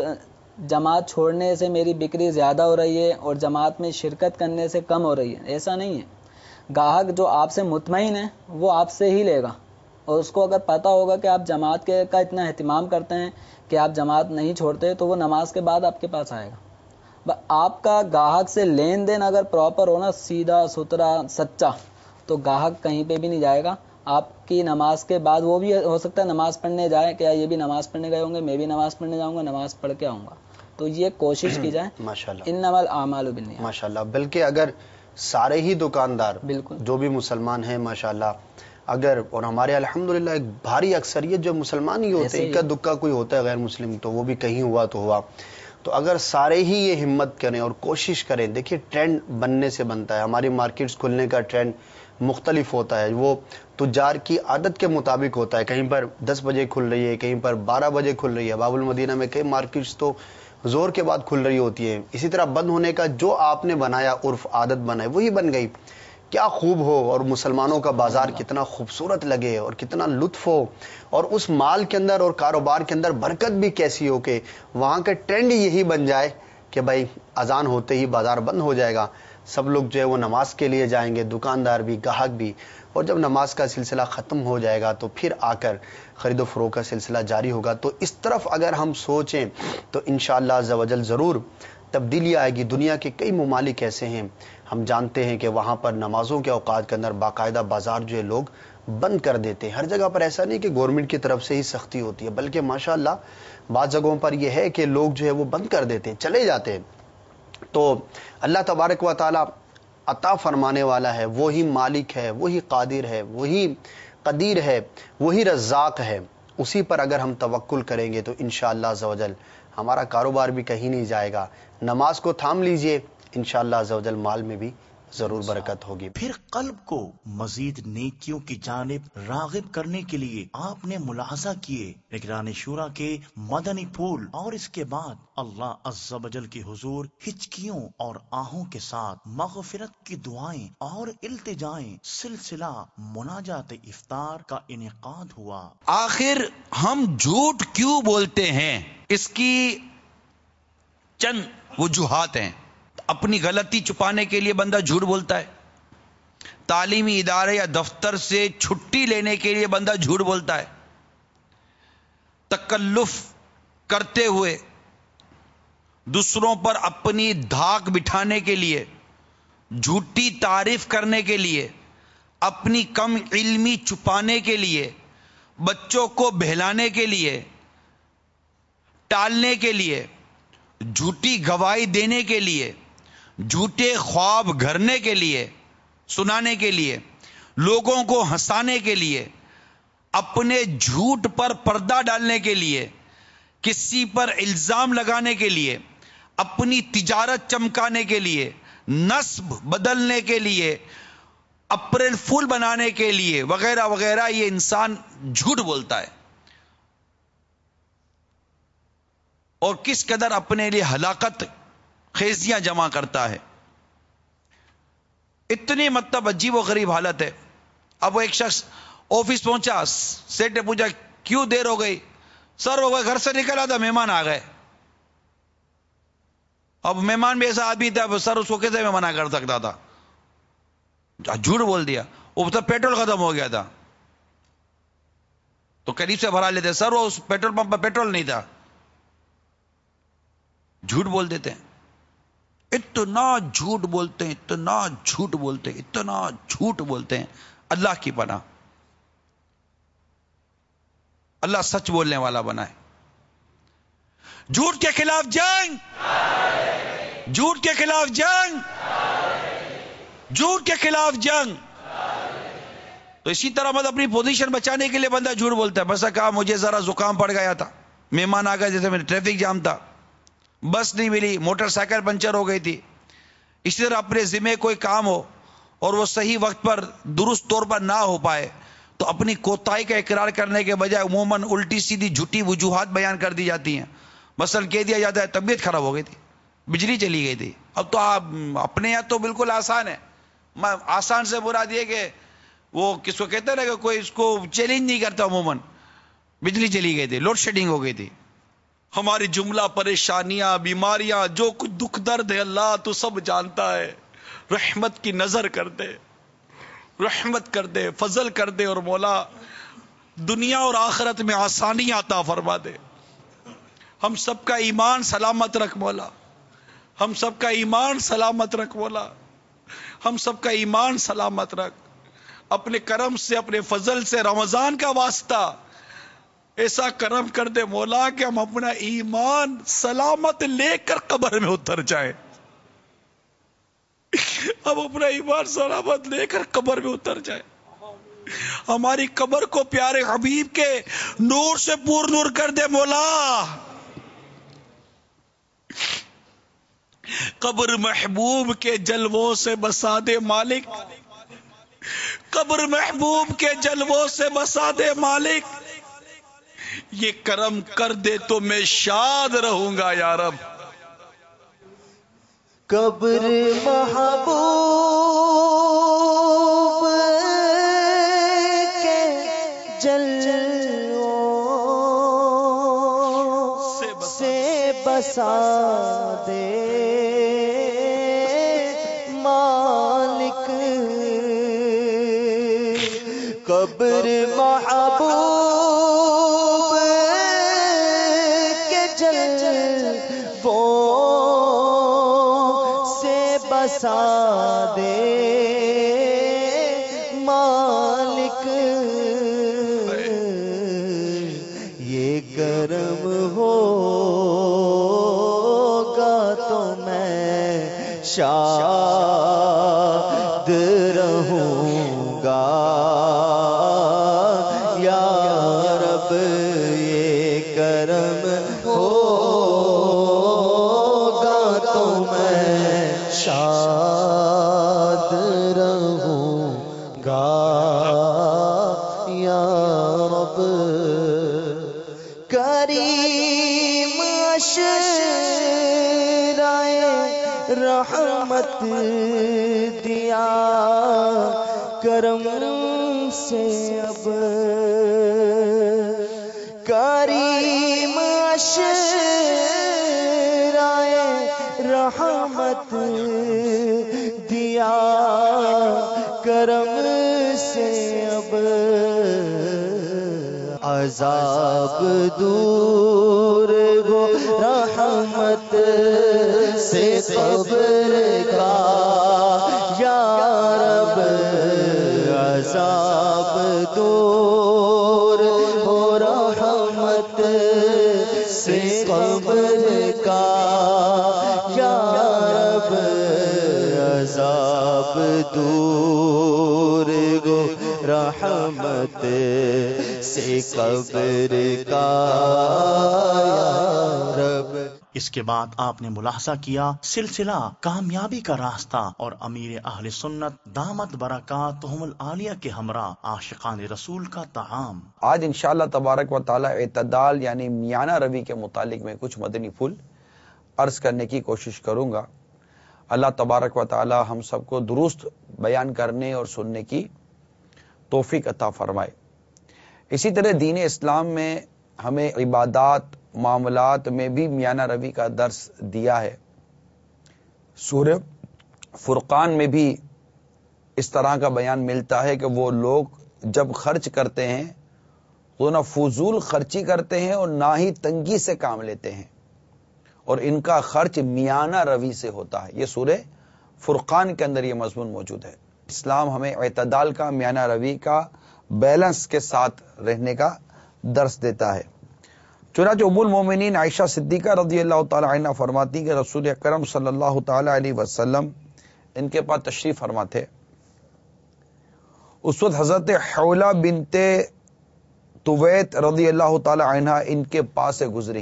جماعت چھوڑنے سے میری بکری زیادہ ہو رہی ہے اور جماعت میں شرکت کرنے سے کم ہو رہی ہے. ایسا نہیں ہے. گاہک جو آپ سے مطمئن ہے وہ آپ سے ہی لے گا، اور اس کو اگر پتا ہوگا کہ آپ جماعت کا اتنا اہتمام کرتے ہیں کہ آپ جماعت نہیں چھوڑتے تو وہ نماز کے بعد آپ کے پاس آئے گا. آپ کا گاہک سے لین دین اگر پراپر ہونا، سیدھا ستھرا سچا، تو گاہک کہیں پہ بھی نہیں جائے گا. آپ کی نماز کے بعد وہ بھی ہو سکتا ہے نماز پڑھنے جائے، کیا یہ بھی نماز پڑھنے گئے ہوں گے، میں بھی نماز پڑھنے جاؤں گا، نماز پڑھ کے آؤں گا. تو یہ کوشش کی جائے. ماشاءاللہ. انما الاعمال بالنیات. ماشاءاللہ. بلکہ اگر سارے ہی دکاندار جو بھی مسلمان ہیں ماشاءاللہ، اگر، اور ہمارے الحمدللہ ایک بھاری اکثریت جو مسلمان ہی ہوتے ہیں، اکا دکا کوئی ہوتا ہے غیر مسلم تو وہ بھی کہیں ہوا تو ہوا، تو اگر سارے ہی یہ ہمت کریں اور کوشش کریں. دیکھیے ٹرینڈ بننے سے بنتا ہے. ہماری مارکیٹس کھلنے کا ٹرینڈ مختلف ہوتا ہے، وہ تجار کی عادت کے مطابق ہوتا ہے. کہیں پر 10 بجے کھل رہی ہے، کہیں پر 12 بجے کھل رہی ہے. باب المدینہ میں کئی مارکیٹس تو زور کے بعد کھل رہی ہوتی ہیں. اسی طرح بند ہونے کا جو آپ نے بنایا، عرف عادت بنائی، وہی بن گئی. کیا خوب ہو اور مسلمانوں کا بازار کتنا خوبصورت لگے اور کتنا لطف ہو، اور اس مال کے اندر اور کاروبار کے اندر برکت بھی کیسی ہو کہ وہاں کا ٹرینڈ یہی بن جائے کہ بھائی اذان ہوتے ہی بازار بند ہو جائے گا، سب لوگ جو ہے وہ نماز کے لیے جائیں گے، دکاندار بھی، گاہک بھی، اور جب نماز کا سلسلہ ختم ہو جائے گا تو پھر آ کر خرید و فروخت کا سلسلہ جاری ہوگا. تو اس طرف اگر ہم سوچیں تو انشاءاللہ عز و جل ضرور تبدیلی آئے گی. دنیا کے کئی ممالک ایسے ہیں، ہم جانتے ہیں کہ وہاں پر نمازوں کے اوقات کے اندر باقاعدہ بازار جو ہے لوگ بند کر دیتے ہیں. ہر جگہ پر ایسا نہیں کہ گورنمنٹ کی طرف سے ہی سختی ہوتی ہے، بلکہ ماشاءاللہ بعض جگہوں پر یہ ہے کہ لوگ جو ہے وہ بند کر دیتے ہیں، چلے جاتے ہیں. تو اللہ تبارک و تعالی عطا فرمانے والا ہے، وہی مالک ہے، وہی قادر ہے، وہی قدیر ہے، وہی رزاق ہے. اسی پر اگر ہم توکل کریں گے تو انشاءاللہ عز و جل ہمارا کاروبار بھی کہیں نہیں جائے گا. نماز کو تھام لیجئے، انشاءاللہ عز و جل مال میں بھی ضرور برکت ہوگی. پھر قلب کو مزید نیکیوں کی جانب راغب کرنے کے لیے آپ نے ملاحظہ کیے نگران شورا کے مدنی پھول، اور اس کے بعد اللہ عز و جل کی حضور ہچکیوں اور آہوں کے ساتھ مغفرت کی دعائیں اور التجائیں سلسلہ مناجات افطار کا انعقاد ہوا. آخر ہم جھوٹ کیوں بولتے ہیں؟ اس کی چند وجوہات ہیں. اپنی غلطی چھپانے کے لیے بندہ جھوٹ بولتا ہے، تعلیمی ادارے یا دفتر سے چھٹی لینے کے لیے بندہ جھوٹ بولتا ہے، تکلف کرتے ہوئے دوسروں پر اپنی دھاک بٹھانے کے لیے، جھوٹی تعریف کرنے کے لیے، اپنی کم علمی چھپانے کے لیے، بچوں کو بہلانے کے لیے، ٹالنے کے لیے، جھوٹی گواہی دینے کے لیے، جھوٹے خواب گھرنے کے لیے، سنانے کے لیے، لوگوں کو ہنسانے کے لیے، اپنے جھوٹ پر پردہ ڈالنے کے لیے، کسی پر الزام لگانے کے لیے، اپنی تجارت چمکانے کے لیے، نسب بدلنے کے لیے، اپریل فول بنانے کے لیے، وغیرہ وغیرہ، یہ انسان جھوٹ بولتا ہے. اور کس قدر اپنے لیے ہلاکت خیزیاں جمع کرتا ہے. اتنی مطلب عجیب و غریب حالت ہے. اب وہ ایک شخص آفس پہنچا, سیٹ نے پوچھا کیوں دیر ہو گئی؟ سر وہ گھر سے نکلا تھا, مہمان آ گئے. اب مہمان بھی ایسا آدمی تھا, سر اس کو کیسے میں منع کر سکتا تھا؟ جھوٹ بول دیا. وہ تو پیٹرول ختم ہو گیا تھا تو قریب سے بھرا لیتے, سر وہ اس پیٹرول پمپ پر پیٹرول نہیں تھا. جھوٹ بول دیتے ہیں, اتنا جھوٹ بولتے ہیں, اتنا جھوٹ بولتے ہیں, اتنا جھوٹ بولتے ہیں. اللہ کی پناہ, اللہ سچ بولنے والا بنائے. جھوٹ کے خلاف جنگ, جھوٹ کے خلاف جنگ, جھوٹ کے خلاف جنگ. تو اسی طرح مطلب اپنی پوزیشن بچانے کے لیے بندہ جھوٹ بولتا ہے. بس کہا مجھے ذرا زکام پڑ گیا تھا, مہمان آ گئے, جیسے میرے ٹریفک جام تھا, بس نہیں ملی, موٹر سائیکل پنچر ہو گئی تھی. اسی طرح اپنے ذمہ کوئی کام ہو اور وہ صحیح وقت پر درست طور پر نہ ہو پائے تو اپنی کوتاہی کا اقرار کرنے کے بجائے عموماً الٹی سیدھی جھوٹی وجوہات بیان کر دی جاتی ہیں. مثلا کہہ دیا جاتا ہے طبیعت خراب ہو گئی تھی, بجلی چلی گئی تھی. اب تو آپ اپنے یہاں تو بالکل آسان ہے. آسان سے مراد یہ کہ وہ کس کو کہتے ہیں نا کہ کوئی اس کو چیلنج نہیں کرتا. عموماً بجلی چلی گئی تھی, لوڈ شیڈنگ ہو گئی تھی. ہماری جملہ پریشانیاں, بیماریاں, جو کچھ دکھ درد ہے اللہ تو سب جانتا ہے. رحمت کی نظر کر دے, رحمت کر دے, فضل کر دے, اور مولا دنیا اور آخرت میں آسانی عطا فرما دے. ہم سب کا ایمان سلامت رکھ مولا, ہم سب کا ایمان سلامت رکھ مولا, ہم سب کا ایمان سلامت رکھ. اپنے کرم سے, اپنے فضل سے, رمضان کا واسطہ ایسا کرم کر دے مولا کہ ہم اپنا ایمان سلامت لے کر قبر میں اتر جائیں. ہم اپنا ایمان سلامت لے کر قبر میں اتر جائیں. ہماری قبر کو پیارے حبیب کے نور سے پور نور کر دے مولا. قبر محبوب کے جلووں سے بسا دے مالک, قبر محبوب کے جلووں سے بسا دے مالک. یہ کرم کر دے تو میں شاد رہوں گا یا رب. قبر محبوب کے جلووں سے بسا دے مالک. قبر محبوب کے جلووں سے بسا دے مالک. یہ کرم ہوگا تو میں شاد رہوں گا یا رب. یہ کرم ہوگا تو میں شاد رہوں گا یا رب. کریم اشرائے رحمت دیا کرم سے اب. کریم اشرائے رحمت دیا کرم سے اب. عذاب دور ہو رحمت سے قبر کا یا رب. عذاب دور ہو رحمت سے قبر کا یا رب. عذاب دور ہو رحمت سے قبر کا یا رب. इसके बाद आपने मुलाहजा किया सिलसिला कामयाबी का रास्ता और अमीर अहले सुन्नत दामत बरकातुहुमुल आलिया के हमरा आशिकान रसूल का ताम। आज इंशाअल्लाह तबारक व तआला एतदाल यानी मियाना रवी के मुतालिक में कुछ मदनी फूल अर्ज करने की कोशिश करूंगा। अल्लाह तबारक व तआला हम सबको दुरुस्त बयान करने और सुनने की तौफीक अता फरमाए। इसी तरह दीन इस्लाम में हमें इबादात मामलात में भी मियाना रवी का दर्स दिया है। सूरह फुरकान में भी इस तरह का बयान मिलता है कि वो लोग जब खर्च करते हैं तो ना फजूल खर्ची करते हैं और ना ही तंगी से काम लेते हैं, और इनका खर्च मियाना रवी से होता है। ये सूरह फुरकान के अंदर ये मजमून मौजूद है। इस्लाम हमें एतदाल का, मियाना रवी का, बैलेंस के साथ रहने का दर्स देता है। चुनांचे उम्मुल मोमिनीन आयशा सिद्दीका रज़ियल्लाहु ताला अन्हा फरमाती कि रसूल अकरम सल्लल्लाहु ताला अलैहि वसल्लम इनके पास तशरीफ फरमा थे। उस वक्त हजरत हौला बिनते तुवैत रज़ियल्लाहु ताला अन्हा इनके पास से गुजरी।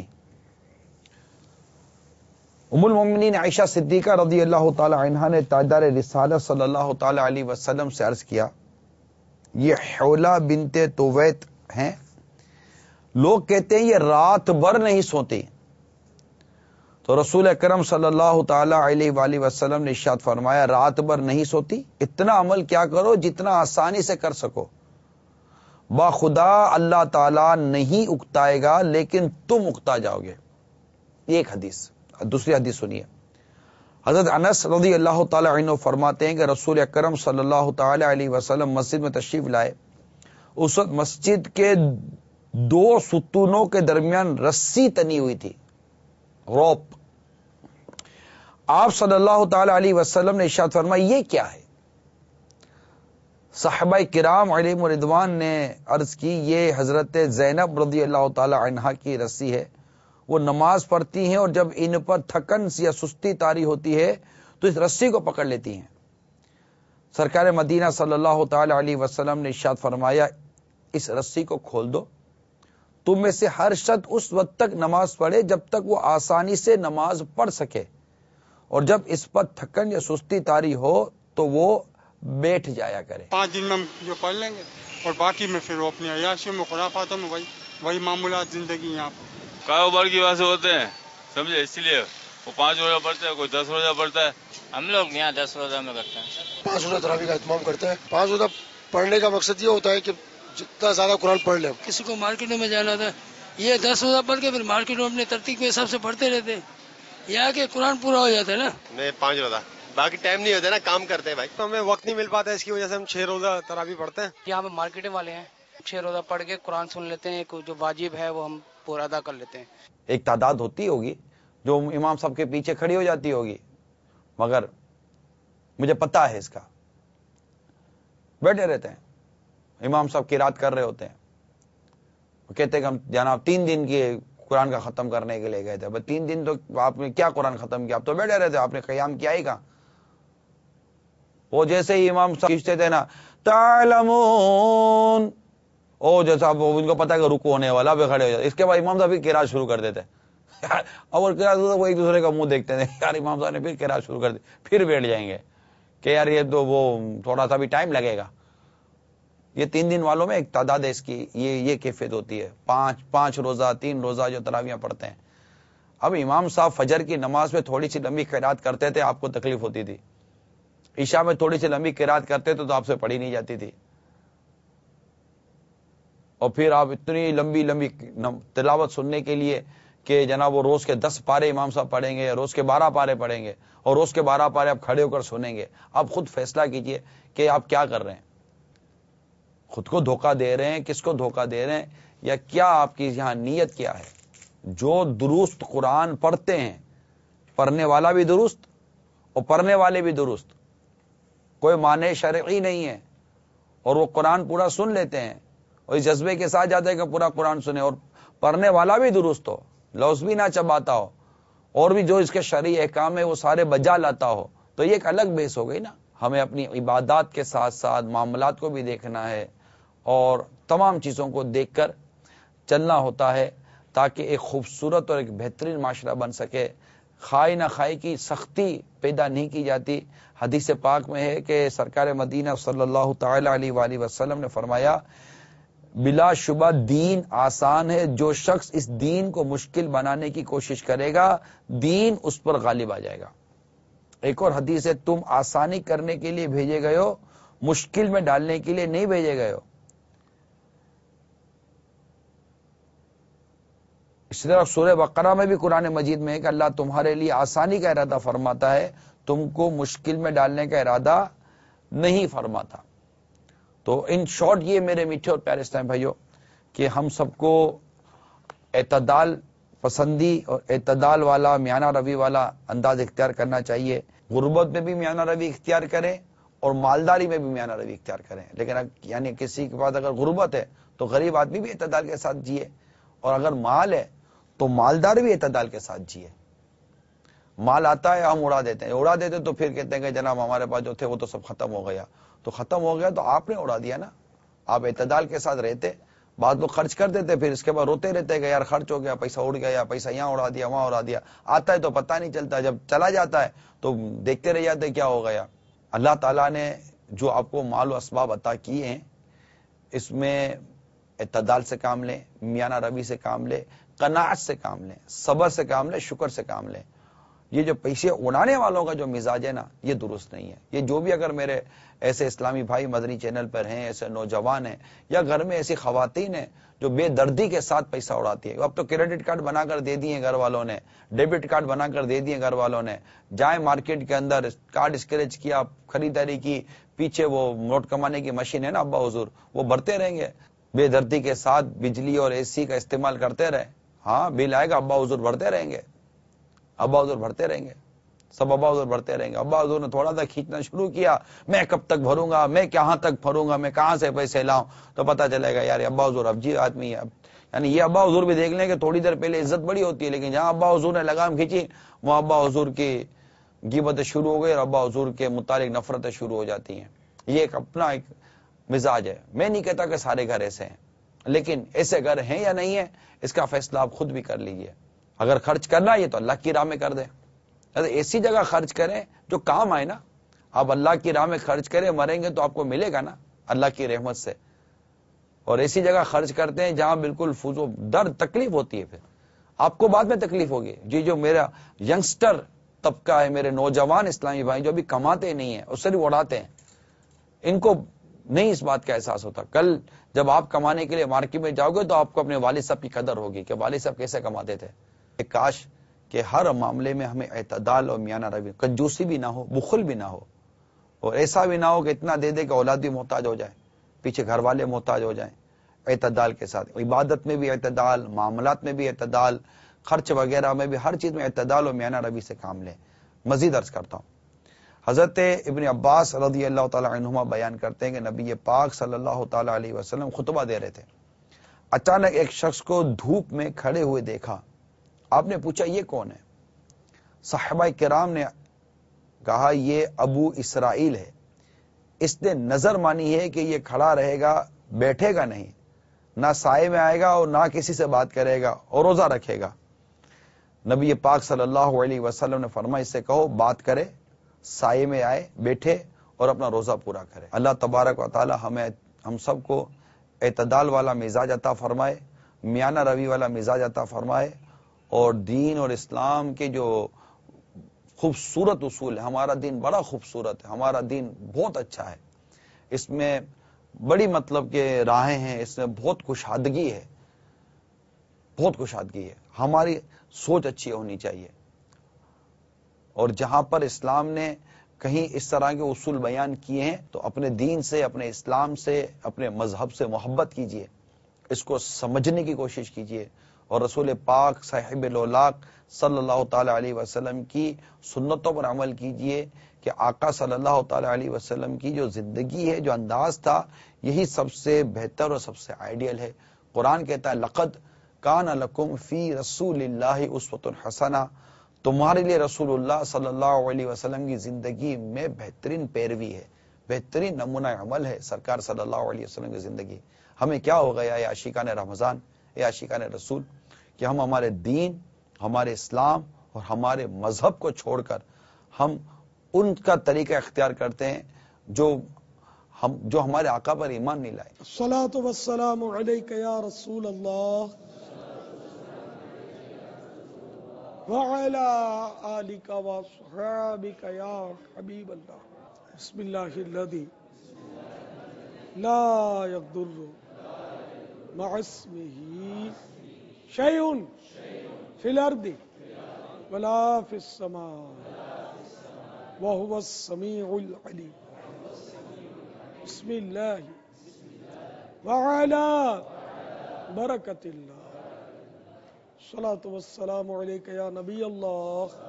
उम्मुल मोमिनीन आयशा सिद्दीका रज़ियल्लाहु ताला अन्हा ने ताजदार रिसालत सल्लल्लाहु ताला अलैहि वसल्लम से अर्ज किया, ये हौला बिनते तुवैत हैं। लोग कहते हैं ये रात भर नहीं सोती। तो रसूल अकरम सल्लल्लाहु ताला अलैहि वसल्लम ने इरशाद फरमाया, रात भर नहीं सोती, इतना अमल क्या करो जितना आसानी से कर सको। बाखुदा अल्लाह ताला नहीं उकताएगा लेकिन तुम उकता जाओगे। एक हदीस। दूसरी हदीस सुनिए। हजरत अनस रज़ियल्लाहु ताला अन्हु फरमाते हैं कि रसूल अकरम सल्लल्लाहु ताला अलैहि वसल्लम मस्जिद में तशरीफ लाए। उस वक्त मस्जिद के दो सुतूनों के दरमियान रस्सी तनी हुई थी, रोप। आप सल्लल्लाहु ताला अलैहि वसल्लम ने इरशाद फरमाया, ये क्या है? सहाबाए किराम अलैहिम रिदवान ने अर्ज की, ये हजरत ज़ैनब रज़ियल्लाहु ताला अन्हा की रस्सी है। वो नमाज पढ़ती हैं और जब इन पर थकन या सुस्ती तारी होती है तो इस रस्सी को पकड़ लेती हैं। सरकार मदीना सल्लल्लाहु ताला अलैहि वसल्लम ने इरशाद फरमाया, इस रस्सी को खोल दो। तुम में से हर शख्स उस वक्त तक नमाज पढ़े जब तक वो आसानी से नमाज पढ़ सके, और जब इस पर थकन या सुस्ती तारी हो तो वो बैठ जाया करे। 5 दिन में जो पढ़ लेंगे और बाकी में फिर वो अपनी अयाशी में खुराफातों में वही मामूलात जिंदगी। यहाँ कारोबार की वजह से होते हैं, समझे, इसलिए वो 5 रोजा पढ़ता है, कोई 10 रोजा पढ़ता है। हम लोग यहाँ 10 रोजा में करते हैं, 5 रोजा तरावी का इत्माम करते हैं। 5 रोजा पढ़ने का मकसद ये होता है कि जितना ज्यादा कुरान पढ़ ले। किसी को मार्केटों में जाना था, ये 10 रोजा पढ़ के फिर मार्केट में अपने तरतीब के हिसाब से पढ़ते रहते हैं, यहाँ के कुरान पूरा हो जाता है ना। मैं 5 रोजा, बाकी टाइम नहीं होता ना, काम करते हैं भाई, तो हमें वक्त नहीं मिल पाता है, इसकी वजह से हम 6 रोजा तरावी पढ़ते हैं। यहाँ पे मार्केटिंग वाले हैं, 6 रोजा पढ़ के कुरान सुन लेते हैं, जो वाजिब है वो हम पूरा अदा कर लेते हैं। एक तादाद होती होगी जो इमाम साहब के पीछे खड़ी हो जाती होगी, मगर मुझे पता है इसका, बैठे रहते हैं, इमाम साहब किरात कर रहे होते हैं, वो कहते हैं कि हम जनाब 3 दिन के कुरान का खत्म करने के लिए गए थे। 3 दिन तो आपने क्या कुरान खत्म किया? आप तो बैठे रहते, आपने क़याम किया ही कहां? वो जैसे ही इमाम साहब खींचते थे ना, तालमून, ओ जैसा उनको पता है कि रुकू होने वाला, वे खड़े हो जाते। इसके बाद इमाम साहब भी किरात शुरू कर देते और किरात तो वो एक दूसरे का मुंह देखते थे, यार इमाम साहब ने फिर किरात शुरू कर दी, फिर बैठ जाएंगे कि यार ये तो वो थोड़ा सा भी टाइम लगेगा। ये 3 दिन वालों में एक तादाद है इसकी, ये कैफियत होती है। 5 रोजा 3 रोजा जो तरावियां पढ़ते हैं। अब इमाम साहब फजर की नमाज में थोड़ी सी लंबी किरात करते थे, आपको तकलीफ होती थी। ईशा में थोड़ी सी लंबी किरात करते थे तो आपसे पढ़ी नहीं जाती थी, और फिर आप इतनी लंबी लंबी तिलावत सुनने के लिए कि जनाब वो रोज के 10 पारे इमाम साहब पढ़ेंगे, रोज के 12 पारे पढ़ेंगे, और रोज के 12 पारे आप खड़े होकर सुनेंगे। आप खुद फैसला कीजिए कि आप क्या कर रहे हैं, खुद को धोखा दे रहे हैं, किसको धोखा दे रहे हैं, या क्या आपकी यहाँ नीयत क्या है। जो दुरुस्त कुरान पढ़ते हैं, पढ़ने वाला भी दुरुस्त और पढ़ने वाले भी दुरुस्त, कोई माने शरई नहीं है, और वो कुरान पूरा सुन लेते हैं और इस जज्बे के साथ जाते हैं कि पूरा कुरान सुने, और पढ़ने वाला भी दुरुस्त हो, लफ्ज़ भी ना चबाता हो, और भी जो इसके शरई अहकाम है वो सारे बजा लाता हो, तो ये एक अलग बेस हो गई ना। हमें अपनी इबादत के साथ साथ मामलात को भी देखना है और तमाम चीज़ों को देखकर चलना होता है, تاکہ ایک خوبصورت اور ایک بہترین معاشرہ بن سکے. خائی نہ خائی کی سختی پیدا نہیں کی جاتی. حدیث پاک میں ہے کہ سرکار مدینہ صلی اللہ تعالی علیہ وآلہ وسلم نے فرمایا بلا شبہ دین آسان ہے، جو شخص اس دین کو مشکل بنانے کی کوشش کرے گا دین اس پر غالب آ جائے گا. ایک اور حدیث ہے تم آسانی کرنے کے لیے بھیجے گئے ہو، مشکل میں ڈالنے کے لیے نہیں بھیجے گئے ہو. اس طرح سورہ بقرہ میں بھی قرآن مجید میں ہے کہ اللہ تمہارے لیے آسانی کا ارادہ فرماتا ہے، تم کو مشکل میں ڈالنے کا ارادہ نہیں فرماتا. تو ان شارٹ یہ میرے میٹھے اور پیارے اسلام بھائیوں کہ ہم سب کو اعتدال پسندی اور اعتدال والا میانہ روی والا انداز اختیار کرنا چاہیے. غربت میں بھی میانہ روی اختیار کریں اور مالداری میں بھی میانہ روی اختیار کریں. لیکن یعنی کسی کے پاس اگر غربت ہے تو غریب آدمی بھی اعتدال کے ساتھ جیے، اور اگر مال ہے تو مالدار بھی اعتدال کے ساتھ جیے. مال آتا ہے ہم اڑا دیتے ہیں تو پھر کہتے ہیں کہ جناب ہمارے پاس جو تھے وہ تو سب ختم ہو گیا. تو ختم ہو گیا تو آپ نے اڑا دیا نا. آپ اعتدال کے ساتھ رہتے، بعض لوگ خرچ کر دیتے پھر اس کے بعد روتے رہتے کہ یار خرچ ہو گیا، پیسہ اڑ گیا، پیسہ یہاں اڑا دیا وہاں اڑا دیا. آتا ہے تو پتہ نہیں چلتا، جب چلا جاتا ہے تو دیکھتے رہ جاتے کیا ہو گیا. اللہ تعالیٰ نے جو آپ کو مال و اسباب عطا کیے ہیں اس میں اعتدال سے کام لیں، میانہ روی سے کام لیں، قناعت سے کام لیں، صبر سے کام لیں، شکر سے کام لیں. یہ جو پیسے اڑانے والوں کا جو مزاج ہے نا یہ درست نہیں ہے. یہ جو بھی اگر میرے ایسے اسلامی بھائی مدنی چینل پر ہیں، ایسے نوجوان ہیں یا گھر میں ایسی خواتین ہیں جو بے دردی کے ساتھ پیسہ اڑاتی ہے. اب تو کریڈٹ کارڈ بنا کر دے دیے گھر والوں نے، ڈیبٹ کارڈ بنا کر دے دیے گھر والوں نے. جائیں مارکیٹ کے اندر کارڈ اسکریچ کیا، خریداری کی، پیچھے وہ نوٹ کمانے کی مشین ہے نا ابا حضور، وہ بھرتے رہیں گے. بے دردی کے ساتھ بجلی اور اے سی کا استعمال کرتے رہے، ہاں بل آئے گا ابا حضور بھرتے رہیں گے، ابا حضور بھرتے رہیں گے، سب ابا حضور بھرتے رہیں گے. ابا حضور نے تھوڑا سا کھینچنا شروع کیا، میں کب تک بھروں گا، میں کہاں تک بھروں گا، میں کہاں سے پیسے لاؤں، تو پتا چلے گا یار ابا حضور اب جی آدمی ہے. یعنی یہ ابا حضور بھی دیکھ لیں کہ تھوڑی دیر پہلے عزت بڑی ہوتی ہے، لیکن جہاں ابا حضور نے لگام کھینچی وہاں ابا حضور کی غیبتیں شروع ہو گئی اور ابا حضور کے متعلق نفرتیں شروع ہو جاتی ہیں. یہ ایک اپنا ایک مزاج ہے. میں نہیں کہتا کہ سارے گھر ایسے ہیں، لیکن ایسے گھر ہیں یا نہیں ہیں اس کا فیصلہ آپ خود بھی کر لیجئے. اگر خرچ کرنا ہے تو اللہ کی راہ میں کر دیں، ایسی جگہ خرچ کریں جو کام آئے نا. آپ اللہ کی راہ میں خرچ کریں، مریں گے تو آپ کو ملے گا نا اللہ کی رحمت سے. اور ایسی جگہ خرچ کرتے ہیں جہاں بالکل فضو درد تکلیف ہوتی ہے، پھر آپ کو بعد میں تکلیف ہوگی. جی جو میرا ینگسٹر طبقہ ہے، میرے نوجوان اسلامی بھائی جو ابھی کماتے نہیں ہیں اور صرف اڑاتے ہیں، ان کو نہیں اس بات کا احساس ہوتا. کل جب آپ کمانے کے لیے مارکیٹ میں جاؤ گے تو آپ کو اپنے والد صاحب کی قدر ہوگی کہ والد صاحب کیسے کماتے تھے. کاش کہ ہر معاملے میں ہمیں اعتدال اور میانہ روی، کنجوسی بھی نہ ہو، بخل بھی نہ ہو، اور ایسا بھی نہ ہو کہ اتنا دے دے کہ اولاد بھی محتاج ہو جائے، پیچھے گھر والے محتاج ہو جائیں. اعتدال کے ساتھ عبادت میں بھی اعتدال، معاملات میں بھی اعتدال، خرچ وغیرہ میں بھی ہر چیز میں اعتدال اور میانہ روی سے کام لیں. مزید عرض کرتا ہوں، حضرت ابن عباس رضی اللہ تعالی عنہما بیان کرتے ہیں کہ نبی پاک صلی اللہ تعالی علیہ وسلم خطبہ دے رہے تھے. اچانک ایک شخص کو دھوپ میں کھڑے ہوئے دیکھا. آپ نے پوچھا یہ کون ہے؟ صحابہ کرام نے کہا یہ ابو اسرائیل ہے، اس نے نظر مانی ہے کہ یہ کھڑا رہے گا، بیٹھے گا نہیں، نہ سائے میں آئے گا اور نہ کسی سے بات کرے گا اور روزہ رکھے گا. نبی پاک صلی اللہ علیہ وسلم نے فرمایا اس سے کہو بات کرے، سائے میں آئے، بیٹھے اور اپنا روزہ پورا کرے. اللہ تبارک و تعالی ہم سب کو اعتدال والا مزاج عطا فرمائے، میانہ روی والا مزاج عطا فرمائے، اور دین اور اسلام کے جو خوبصورت اصول ہے. ہمارا دین بڑا خوبصورت ہے، ہمارا دین بہت اچھا ہے، اس میں بڑی مطلب کہ راہیں ہیں، اس میں بہت کشادگی ہے، بہت کشادگی ہے. ہماری سوچ اچھی ہونی چاہیے، اور جہاں پر اسلام نے کہیں اس طرح کے اصول بیان کیے ہیں تو اپنے دین سے، اپنے اسلام سے، اپنے مذہب سے محبت کیجئے، اس کو سمجھنے کی کوشش کیجئے، اور رسول پاک صاحب الاولاق صلی اللہ تعالی علیہ وسلم کی سنتوں پر عمل کیجئے کہ آقا صلی اللہ تعالی علیہ وسلم کی جو زندگی ہے، جو انداز تھا، یہی سب سے بہتر اور سب سے آئیڈیل ہے. قرآن کہتا ہے لقد کان لکم فی رسول اللہ اسوۃ حسنہ، تمہارے لیے رسول اللہ صلی اللہ علیہ وسلم کی زندگی میں بہترین پیروی ہے، بہترین نمونہ عمل ہے سرکار صلی اللہ علیہ وسلم کی زندگی. ہمیں کیا ہو گیا اے عاشقان رمضان، اے عاشقان رسول، کہ ہم ہمارے دین، ہمارے اسلام اور ہمارے مذہب کو چھوڑ کر ہم ان کا طریقہ اختیار کرتے ہیں جو ہمارے آقا پر ایمان نہیں لائے. الصلاۃ والسلام علیک یا رسول اللہ وعلی آلک واصحابک یا حبیب اللہ. بسم اللہ الذی لا یضر مع اسمہ شیء فی الارض ولا فی السماء وهو السمیع العلیم. بسم اللہ وعلی برکت اللہ. الصلاۃ والسلام علیک یا نبی اللہ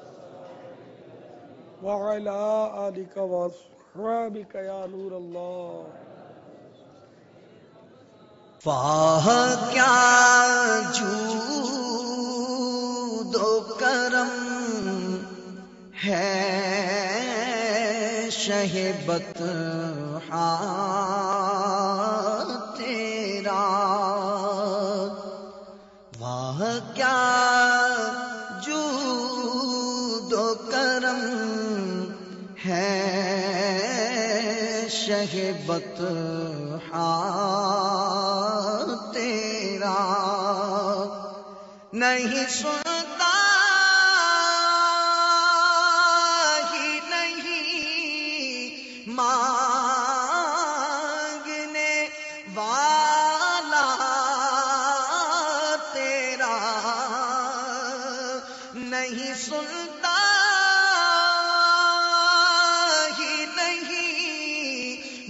وعلی آلک واصحابک یا نور اللہ. واہ کیا جود و کرم ہے شہ بطحا تیرا. واہ کیا جود و کرم ہے شہ بطحا تیرا. نہیں سنتا ہی نہیں مانگنے والا تیرا. نہیں سنتا ہی نہیں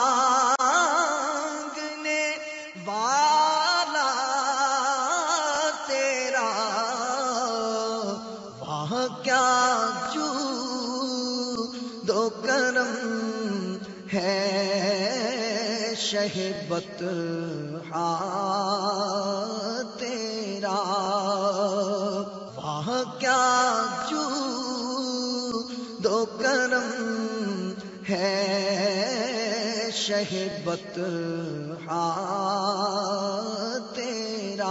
مانگنے والا تیرا. واہ کیا جود و کرم ہے شہ بطحا تیرا. واہ کیا جود و کرم ہے شہ بطحا تیرا.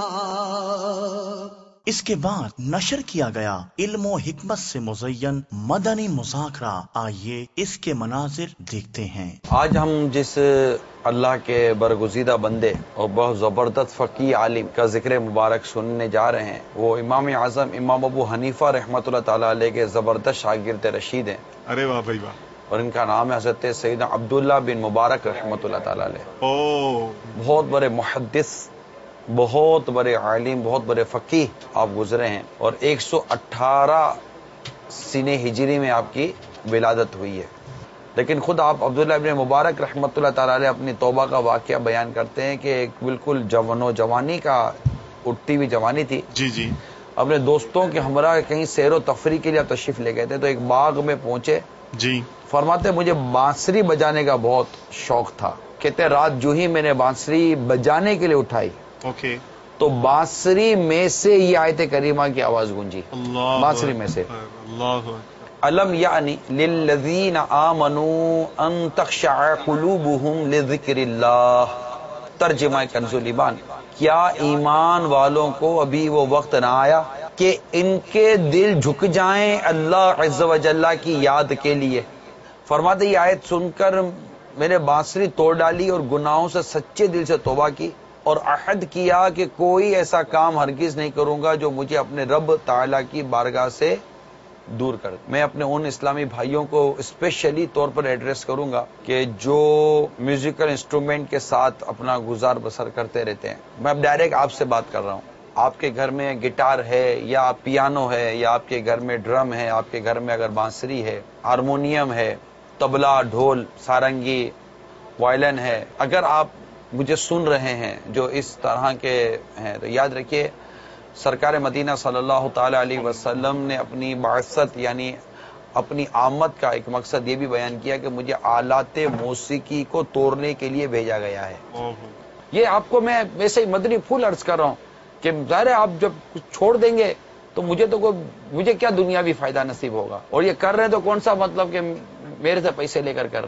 اس کے بعد نشر کیا گیا علم و حکمت سے مزین مدنی مذاکرہ. آئیے اس کے مناظر دیکھتے ہیں. آج ہم جس اللہ کے برگزیدہ بندے اور بہت زبردست فقی عالم کا ذکر مبارک سننے جا رہے ہیں وہ امام اعظم امام ابو حنیفہ رحمۃ اللہ تعالیٰ علیہ کے زبردست شاگرد رشید ہیں. ارے واہ بھائی واہ. اور ان کا نام ہے حضرت سیدنا عبداللہ بن مبارک رحمۃ اللہ تعالیٰ علیہ. بہت بڑے محدث، بہت بڑے عالم، بہت بڑے فقیہ آپ گزرے ہیں. اور 118 سنہ ہجری میں آپ کی ولادت ہوئی ہے. لیکن خود آپ عبداللہ ابن مبارک رحمۃ اللہ تعالیٰ علیہ اپنی توبہ کا واقعہ بیان کرتے ہیں کہ ایک بالکل جوانی کا اٹھتی ہوئی جوانی تھی. جی جی. اپنے دوستوں کے ہمراہ کہیں سیر و تفریح کے لیے تشریف لے گئے تھے تو ایک باغ میں پہنچے. جی. فرماتے مجھے بانسری بجانے کا بہت شوق تھا. کہتے رات جو ہی میں نے بانسری بجانے کے لیے اٹھائی تو بانسری میں سے یہ آیت کریمہ کی آواز گونجی. بانسری میں سے الم یعنی للذین آمنوا ان تخشع قلوبہم لذکر اللہ. ترجمہ کنز الایمان، کیا ایمان والوں کو ابھی وہ وقت نہ آیا کہ ان کے دل جھک جائیں اللہ عز و جل کی یاد کے لیے. فرماتے یہ آیت سن کر میں نے بانسری توڑ ڈالی اور گناہوں سے سچے دل سے توبہ کی اور عہد کیا کہ کوئی ایسا کام ہرگز نہیں کروں گا جو مجھے اپنے رب تعالیٰ کی بارگاہ سے دور کر. میں اپنے ان اسلامی بھائیوں کو اسپیشلی طور پر ایڈریس کروں گا کہ جو میوزیکل انسٹرومنٹ کے ساتھ اپنا گزار بسر کرتے رہتے ہیں. میں اب ڈائریکٹ آپ سے بات کر رہا ہوں. آپ کے گھر میں گٹار ہے یا پیانو ہے یا آپ کے گھر میں ڈرم ہے، آپ کے گھر میں اگر بانسری ہے، ہارمونیم ہے، طبلہ، ڈھول، سارنگی، وائلن ہے، اگر آپ مجھے سن رہے ہیں جو اس طرح کے ہیں تو یاد رکھیے سرکار مدینہ صلی اللہ تعالی علیہ وسلم نے اپنی بعثت یعنی اپنی آمد کا ایک مقصد یہ بھی بیان کیا کہ مجھے آلات موسیقی کو توڑنے کے لیے بھیجا گیا ہے. یہ آپ کو میں ویسے ہی مدنی پھول عرض کر رہا ہوں کہ ظاہر ہے آپ جب چھوڑ دیں گے تو مجھے کیا دنیاوی فائدہ نصیب ہوگا. اور یہ کر رہے ہیں تو کون سا مطلب کہ میرے سے پیسے لے کر رہے ہیں.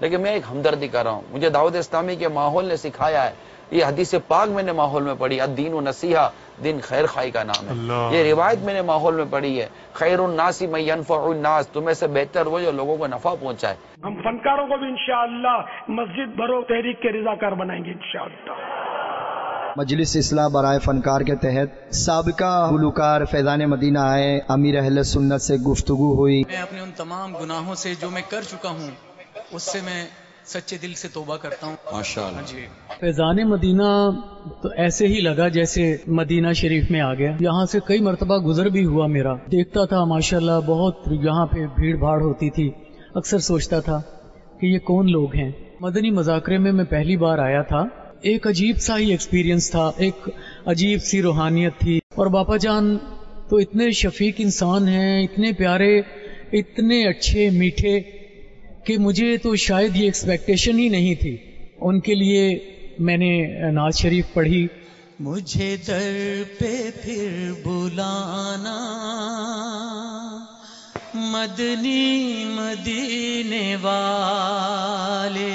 لیکن میں ایک ہمدردی کر رہا ہوں. مجھے دعوت اسلامی کے ماحول نے سکھایا ہے, یہ حدیث پاک میں نے ماحول میں پڑھی, الدین و نصیحہ, دین خیر خائی کا نام ہے. یہ روایت میں نے ماحول میں پڑھی ہے, خیر الناس من ينفع الناس, تمہیں سے بہتر وہ جو لوگوں کو نفع پہنچائے. ہم فنکاروں کو بھی انشاءاللہ مسجد بھرو تحریک کے رضاکار بنائیں گے انشاءاللہ. مجلس اصلاح برائے فنکار کے تحت سابقہ گلوکار فیضان مدینہ آئے, امیر اہل سنت سے گفتگو ہوئی. میں اپنے ان تمام گناہوں سے جو میں کر چکا ہوں اس سے میں سچے دل سے توبہ کرتا ہوں. ماشاءاللہ. جی فیضان مدینہ تو ایسے ہی لگا جیسے مدینہ شریف میں آ گیا. یہاں سے کئی مرتبہ گزر بھی ہوا, میرا دیکھتا تھا ماشاءاللہ بہت یہاں پہ بھیڑ بھاڑ ہوتی تھی. اکثر سوچتا تھا کہ یہ کون لوگ ہیں. مدنی مذاکرے میں پہلی بار آیا تھا, ایک عجیب سا ہی ایکسپیرینس تھا, ایک عجیب سی روحانیت تھی. اور باپا جان تو اتنے شفیق انسان ہیں, اتنے پیارے, اتنے اچھے میٹھے کہ مجھے تو شاید یہ ایکسپیکٹیشن ہی نہیں تھی. ان کے لیے میں نے نعت شریف پڑھی. مجھے در پہ پھر بلانا مدنی مدینے والے.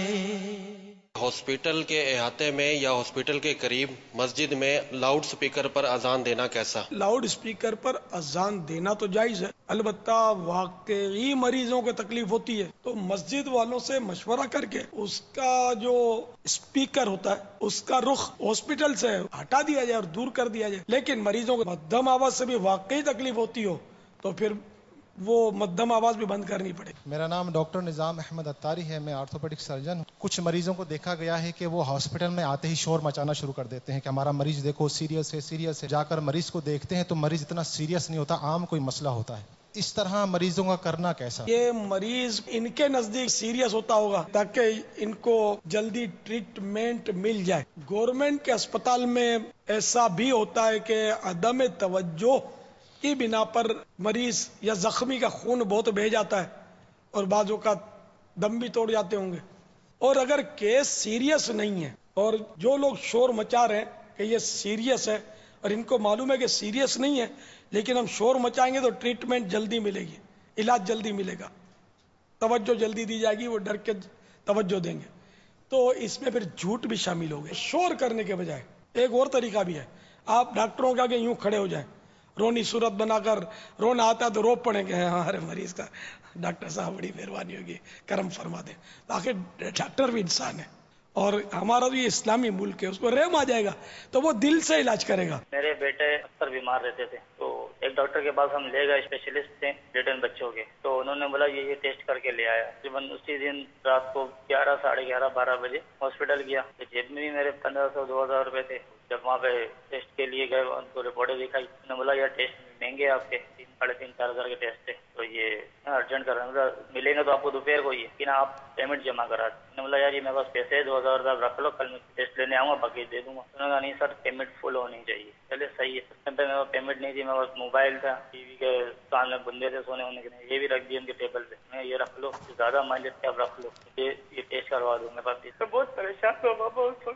ہاسپٹل کے احاطے میں یا ہاسپٹل کے قریب مسجد میں لاؤڈ سپیکر پر اذان دینا کیسا؟ لاؤڈ سپیکر پر اذان دینا تو جائز ہے, البتہ واقعی مریضوں کو تکلیف ہوتی ہے تو مسجد والوں سے مشورہ کر کے اس کا جو سپیکر ہوتا ہے اس کا رخ ہاسپٹل سے ہٹا دیا جائے اور دور کر دیا جائے. لیکن مریضوں کو مدھم آواز سے بھی واقعی تکلیف ہوتی ہو تو پھر وہ مدھم آواز بھی بند کرنی پڑے. میرا نام ڈاکٹر نظام احمد اتاری ہے, میں آرتھوپیڈک سرجن ہوں. کچھ مریضوں کو دیکھا گیا ہے کہ وہ ہاسپٹل میں آتے ہی شور مچانا شروع کر دیتے ہیں کہ ہمارا مریض دیکھو سیریس ہے سیریس ہے. جا کر مریض کو دیکھتے ہیں تو مریض اتنا سیریس نہیں ہوتا, عام کوئی مسئلہ ہوتا ہے. اس طرح مریضوں کا کرنا کیسا؟ یہ مریض ان کے نزدیک سیریس ہوتا ہوگا تاکہ ان کو جلدی ٹریٹمنٹ مل جائے. گورنمنٹ کے اسپتال میں ایسا بھی ہوتا ہے کہ عدم توجہ کی بنا پر مریض یا زخمی کا خون بہت بہہ جاتا ہے اور بعضوں کا دم بھی توڑ جاتے ہوں گے. اور اگر کیس سیریس نہیں ہے اور جو لوگ شور مچا رہے ہیں کہ یہ سیریس ہے اور ان کو معلوم ہے کہ سیریس نہیں ہے لیکن ہم شور مچائیں گے تو ٹریٹمنٹ جلدی ملے گی, علاج جلدی ملے گا, توجہ جلدی دی جائے گی, وہ ڈر کے توجہ دیں گے. تو اس میں پھر جھوٹ بھی شامل ہو گئے. شور کرنے کے بجائے ایک اور طریقہ بھی ہے, آپ ڈاکٹروں کے آگے یوں کھڑے ہو جائیں, رونی صورت بنا کر, رونا آتا ہے تو رو پڑیں گے ہمارے مریض کا, ڈاکٹر صاحب بڑی مہربانی ہوگی کرم فرما دیں. آخر ڈاکٹر بھی انسان ہے اور ہمارا بھی اسلامی ملک ہے, اس کو رحم آ جائے گا تو وہ دل سے علاج کرے گا. میرے بیٹے اکثر بیمار رہتے تھے تو ایک ڈاکٹر کے پاس ہم لے گئے, اسپیشلسٹ تھے ریٹن بچوں کے, تو انہوں نے بولا یہ ٹیسٹ کر کے لے آیا. تقریباً اسی دن رات کو 11, 11:30, 12 بجے ہاسپٹل گیا. جیب میں بھی میرے 1500, 2000 روپے تھے. جب وہاں پہ ٹیسٹ کے لیے گئے ان کو رپورٹیں دکھائی, انہوں نے بولا یہ ٹیسٹ مہنگے آپ کے 3,500, 4,000 کے ٹیسٹ تھے تو یہ ارجنٹ کر رہے ہیں, ملیں گے تو آپ کو دوپہر کو ہی ہے, آپ پیمنٹ جمع کرا دیں. انہوں نے بولا یار یہ میرے پاس پیسے 2,000 رکھ لو, کل میں ٹیسٹ لینے آؤں گا باقی دے دوں گا. انہوں نے کہا نہیں سر پیمنٹ فل ہونی چاہیے. چلے صحیح ہے. اس ٹائم پہ میرے پاس پیمنٹ نہیں تھی, میرے پاس موبائل تھا, ٹی وی کے سامنے بندے تھے سونے ہونے کے, یہ بھی رکھ دیے ان کے ٹیبل پہ. میں یہ رکھ لو, زیادہ مائلیج کے آپ رکھ لو, یہ ٹیسٹ کروا دوں. میرے پاس بہت پریشان ہوا پاپا اس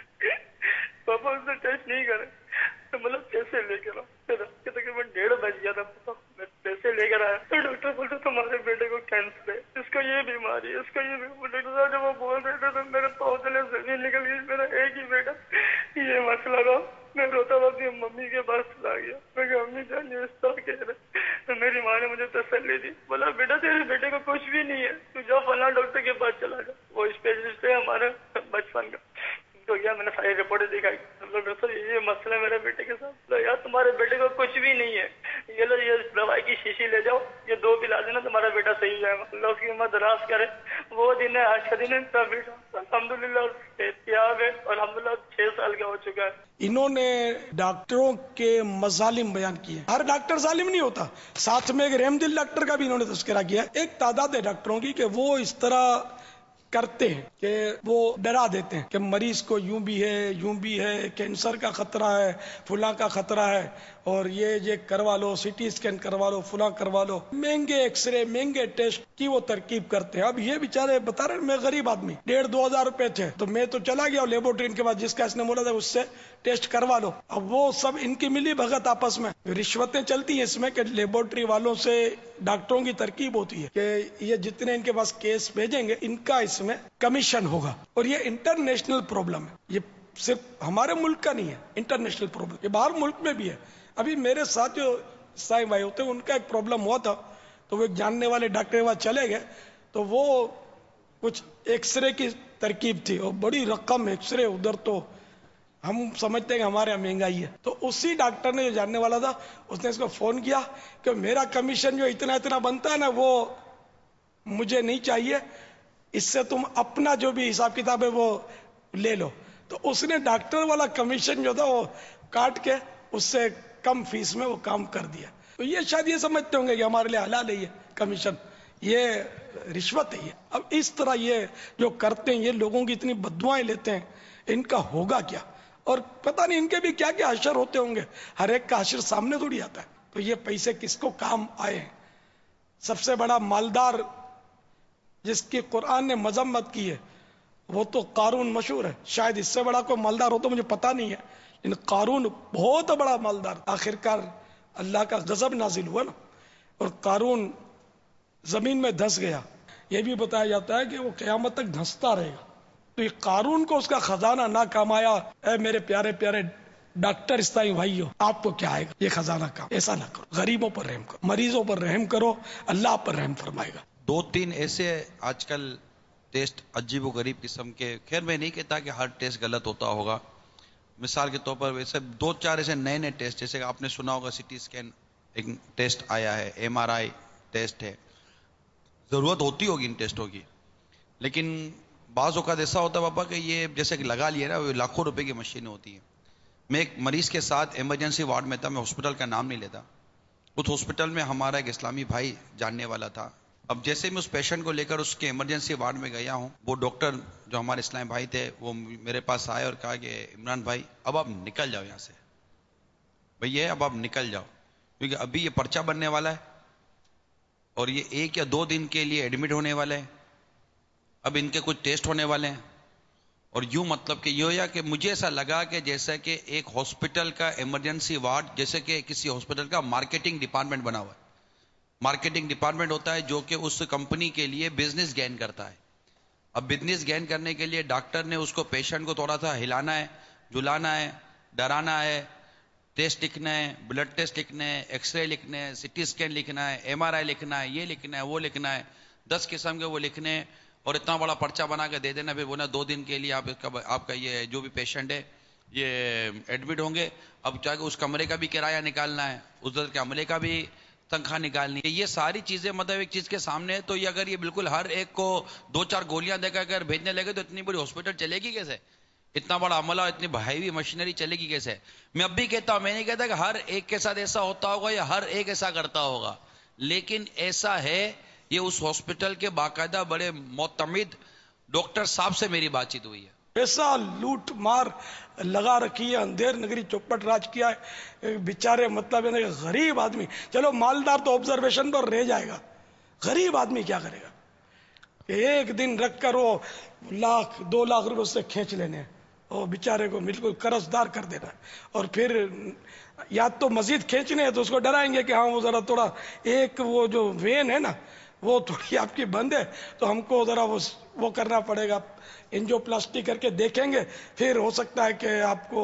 وقت, پاپا اس نے ٹیسٹ نہیں کرے تو مطلب پیسے لے کر تقریباً 1:30 بج گیا تھا. میں پیسے لے کر آیا تو ڈاکٹر بولتے تمہارے بیٹے کو کینسر ہے, اس کو یہ بیماری ہے, اس کو یہ بیماری. ڈاکٹر صاحب جب وہ بول رہے تھے تو میرے پاؤں تلے زمین نکل گئی. میرا ایک ہی بیٹا, یہ مسئلہ تھا. میں روتا ہوا اپنی ممی کے پاس چلا گیا. میں کہ امی جان یہ اس طرح کہہ رہے تو میری ماں نے مجھے تسلی دی. بولا بیٹا تیرے بیٹے کو کچھ بھی نہیں ہے, تو جا فلاں ڈاکٹر کے پاس چلا جا, وہ اسپیشلسٹ ہے ہمارے بچپن کا. تو کیا میں نے ساری رپورٹیں دکھائی. ڈاکٹر یہ مسئلہ ہے میرے بیٹے کے ساتھ. یار تمہارے بیٹے کو کچھ بھی نہیں ہے, یہ لو یہ دوائی کی شیشی لے جاؤ, یہ 2 پلا دینا, تمہارا بیٹا صحیح ہو جائے گا. اللہ اس کی عمر دراز کرے. وہ دن ہے آج کا دن ہے. تب بیٹا الحمدللہ صحتیاب ہے اور الحمدللہ 6 سال کا ہو چکا ہے. انہوں نے ڈاکٹروں کے مظالم بیان کیے. ہر ڈاکٹر ظالم نہیں ہوتا, ساتھ میں ایک رحم دل ڈاکٹر کا بھی انہوں نے تذکرہ کیا. ایک تعداد ہے ڈاکٹروں کی کہ وہ اس طرح کرتے ہیں کہ وہ ڈرا دیتے ہیں کہ مریض کو یوں بھی ہے کینسر کا خطرہ ہے، فلاں کا خطرہ ہے، اور یہ کروا لو، سی ٹی اسکین کروا لو، فلاں کروا لو، مہنگے ایکس رے، مہنگے ٹیسٹ کی وہ ترکیب کرتے ہیں۔ اب یہ بیچارے بتا رہے ہیں میں غریب آدمی، 1,500-2,000 روپے تھے تو میں تو چلا گیا لیبورٹری کے بعد جس کا اس نے بولا تھا اس سے ٹیسٹ کروا لو۔ اب وہ سب ان کی ملی بھگت آپس میں، رشوتیں چلتی ہیں اس میں کہ لیبورٹری والوں سے ڈاکٹروں کی ترکیب ہوتی ہے کہ یہ جتنے ان کے پاس کیس بھیجیں گے ان کا اس میں کمیشن ہوگا، اور یہ انٹرنیشنل پرابلم ہے، یہ صرف ہمارے ملک کا نہیں ہے، انٹرنیشنل پرابلم، یہ باہر ملک میں بھی ہے۔ ابھی میرے ساتھ جو عیسائی بھائی ہوتے ہیں ان کا ایک پرابلم ہوا تھا تو وہ ایک جاننے والے ڈاکٹر کے پاس چلے گئے تو وہ کچھ ایکس رے کی ترکیب تھی اور بڑی رقم ایکس رے، ادھر تو ہم سمجھتے ہیں کہ ہمارے یہاں مہنگائی ہے، تو اسی ڈاکٹر نے جو جاننے والا تھا اس نے اس کو فون کیا کہ میرا کمیشن جو اتنا بنتا ہے نا وہ مجھے نہیں چاہیے، اس سے تم اپنا جو بھی حساب کتاب ہے وہ لے لو۔ تو اس نے ڈاکٹر والا کمیشن جو تھا وہ کاٹ کے اس سے کم فیس میں وہ کام کر دیا۔ تو یہ شاید یہ سمجھتے ہوں گے کہ ہمارے لیے حلال ہے یہ کمیشن، یہ رشوت ہے یہ۔ اب اس طرح یہ جو کرتے ہیں، یہ لوگوں کی اتنی بددعائیں لیتے ہیں، ان کا ہوگا کیا؟ اور پتہ نہیں ان کے بھی کیا کیا حشر ہوتے ہوں گے، ہر ایک کا حشر سامنے تھوڑی آتا ہے۔ تو یہ پیسے کس کو کام آئے ہیں؟ سب سے بڑا مالدار جس کی قرآن نے مذمت کی ہے وہ تو قارون مشہور ہے، شاید اس سے بڑا کوئی مالدار ہو تو مجھے پتہ نہیں ہے، لیکن قارون بہت بڑا مالدار، آخرکار اللہ کا غضب نازل ہوا نا، اور قارون زمین میں دھس گیا۔ یہ بھی بتایا جاتا ہے کہ وہ قیامت تک دھستا رہے گا۔ تو یہ قارون کو اس کا خزانہ نہ کام آیا، اے میرے پیارے پیارے ڈاکٹر اسلامی بھائیو، آپ کو کیا آئے گا؟ یہ خزانہ کام، ایسا نہ کرو، غریبوں پر رحم کرو، مریضوں پر رحم کرو، اللہ آپ پر رحم فرمائے گا۔ 2-3 ایسے آج کل ٹیسٹ عجیب و غریب قسم کے، خیر میں نہیں کہتا کہ ہر ٹیسٹ غلط ہوتا ہوگا، مثال کے طور پر ویسے 2-4 ایسے نئے ٹیسٹ، جیسے آپ نے سنا ہوگا سی ٹی اسکین ایک ٹیسٹ آیا ہے، ایم آر آئی ٹیسٹ ہے، ضرورت ہوتی ہوگی ان ٹیسٹوں کی، لیکن بعض اوقات ایسا ہوتا ہے پاپا کہ یہ جیسے کہ لگا لیا نا، وہ لاکھوں روپے کی مشینیں ہوتی ہیں۔ میں ایک مریض کے ساتھ ایمرجنسی وارڈ میں تھا، میں ہاسپٹل کا نام نہیں لیتا، اس ہاسپٹل میں ہمارا ایک اسلامی بھائی جاننے والا تھا۔ اب جیسے میں اس پیشنٹ کو لے کر اس کے ایمرجنسی وارڈ میں گیا ہوں، وہ ڈاکٹر جو ہمارے اسلامی بھائی تھے وہ میرے پاس آئے اور کہا کہ عمران بھائی اب آپ نکل جاؤ یہاں سے، بھئی اب آپ نکل جاؤ، کیونکہ ابھی یہ پرچہ بننے والا ہے اور یہ 1 یا 2 دن کے لیے ایڈمٹ ہونے والے ہیں، اب ان کے کچھ ٹیسٹ ہونے والے ہیں۔ اور یوں مطلب کہ یہ ہوا کہ مجھے ایسا لگا کہ جیسا کہ ایک ہاسپٹل کا ایمرجنسی وارڈ جیسے کہ کسی ہاسپٹل کا مارکیٹنگ ڈپارٹمنٹ بنا ہوا ہے۔ مارکیٹنگ ڈپارٹمنٹ ہوتا ہے جو کہ اس کمپنی کے لیے بزنس گین کرتا ہے۔ اب بزنس گین کرنے کے لیے ڈاکٹر نے اس کو پیشنٹ کو تھوڑا سا ہلانا ہے، جلانا ہے، ڈرانا ہے، ٹیسٹ لکھنا ہے، بلڈ ٹیسٹ لکھنا ہے، ایکس رے لکھنا ہے، سی ٹی اسکین لکھنا ہے، ایم آر آئی لکھنا ہے، یہ لکھنا ہے، وہ لکھنا ہے، 10 قسم کے وہ لکھنے ہیں، اور اتنا بڑا پرچہ بنا کے دے دینا، پھر وہ نا 2 دن کے لیے آپ کا یہ جو بھی پیشنٹ ہے یہ ایڈمٹ ہوں گے، اب چاہے اس کمرے کا بھی کرایہ نکالنا ہے، اس کے عملے کا بھی تنخواہ نکالنی ہے، یہ ساری چیزیں مطلب ایک چیز کے سامنے ہے۔ تو یہ اگر یہ بالکل ہر ایک کو 2-4 گولیاں دے کر اگر بھیجنے لگے تو اتنی بڑی ہاسپٹل چلے گی کیسے؟ اتنا بڑا عملہ، اتنی بھائی ہوئی مشینری چلے گی کیسے؟ میں اب بھی کہتا ہوں، میں نہیں کہتا کہ ہر ایک کے ساتھ ایسا ہوتا ہوگا یا ہر ایک ایسا کرتا ہوگا، لیکن ایسا ہے، یہ اس ہاسپٹل کے باقاعدہ بڑے معتمد ڈاکٹر صاحب سے میری بات چیت ہوئی ہے۔ ایسا لوٹ مار لگا رکھی ہے، اندھیر نگری چوپٹ راج کیا ہے، بیچارے مطلب ہے غریب آدمی، چلو مالدار تو آبزرویشن پر رہ جائے گا، غریب آدمی کیا کرے گا کہ ایک دن رکھ کر وہ 1-2 لاکھ روپے اس سے کھینچ لینے ہیں، اور بیچارے کو بالکل قرض دار کر دینا ہے، اور پھر یا تو مزید کھینچنے ہیں تو اس کو ڈرائیں گے کہ ہاں وہ ذرا تھوڑا ایک وہ جو وین ہے نا وہ تھوڑی آپ کی بند ہے تو ہم کو ذرا وہ کرنا پڑے گا، انجو پلاسٹی کر کے دیکھیں گے، پھر ہو سکتا ہے کہ آپ کو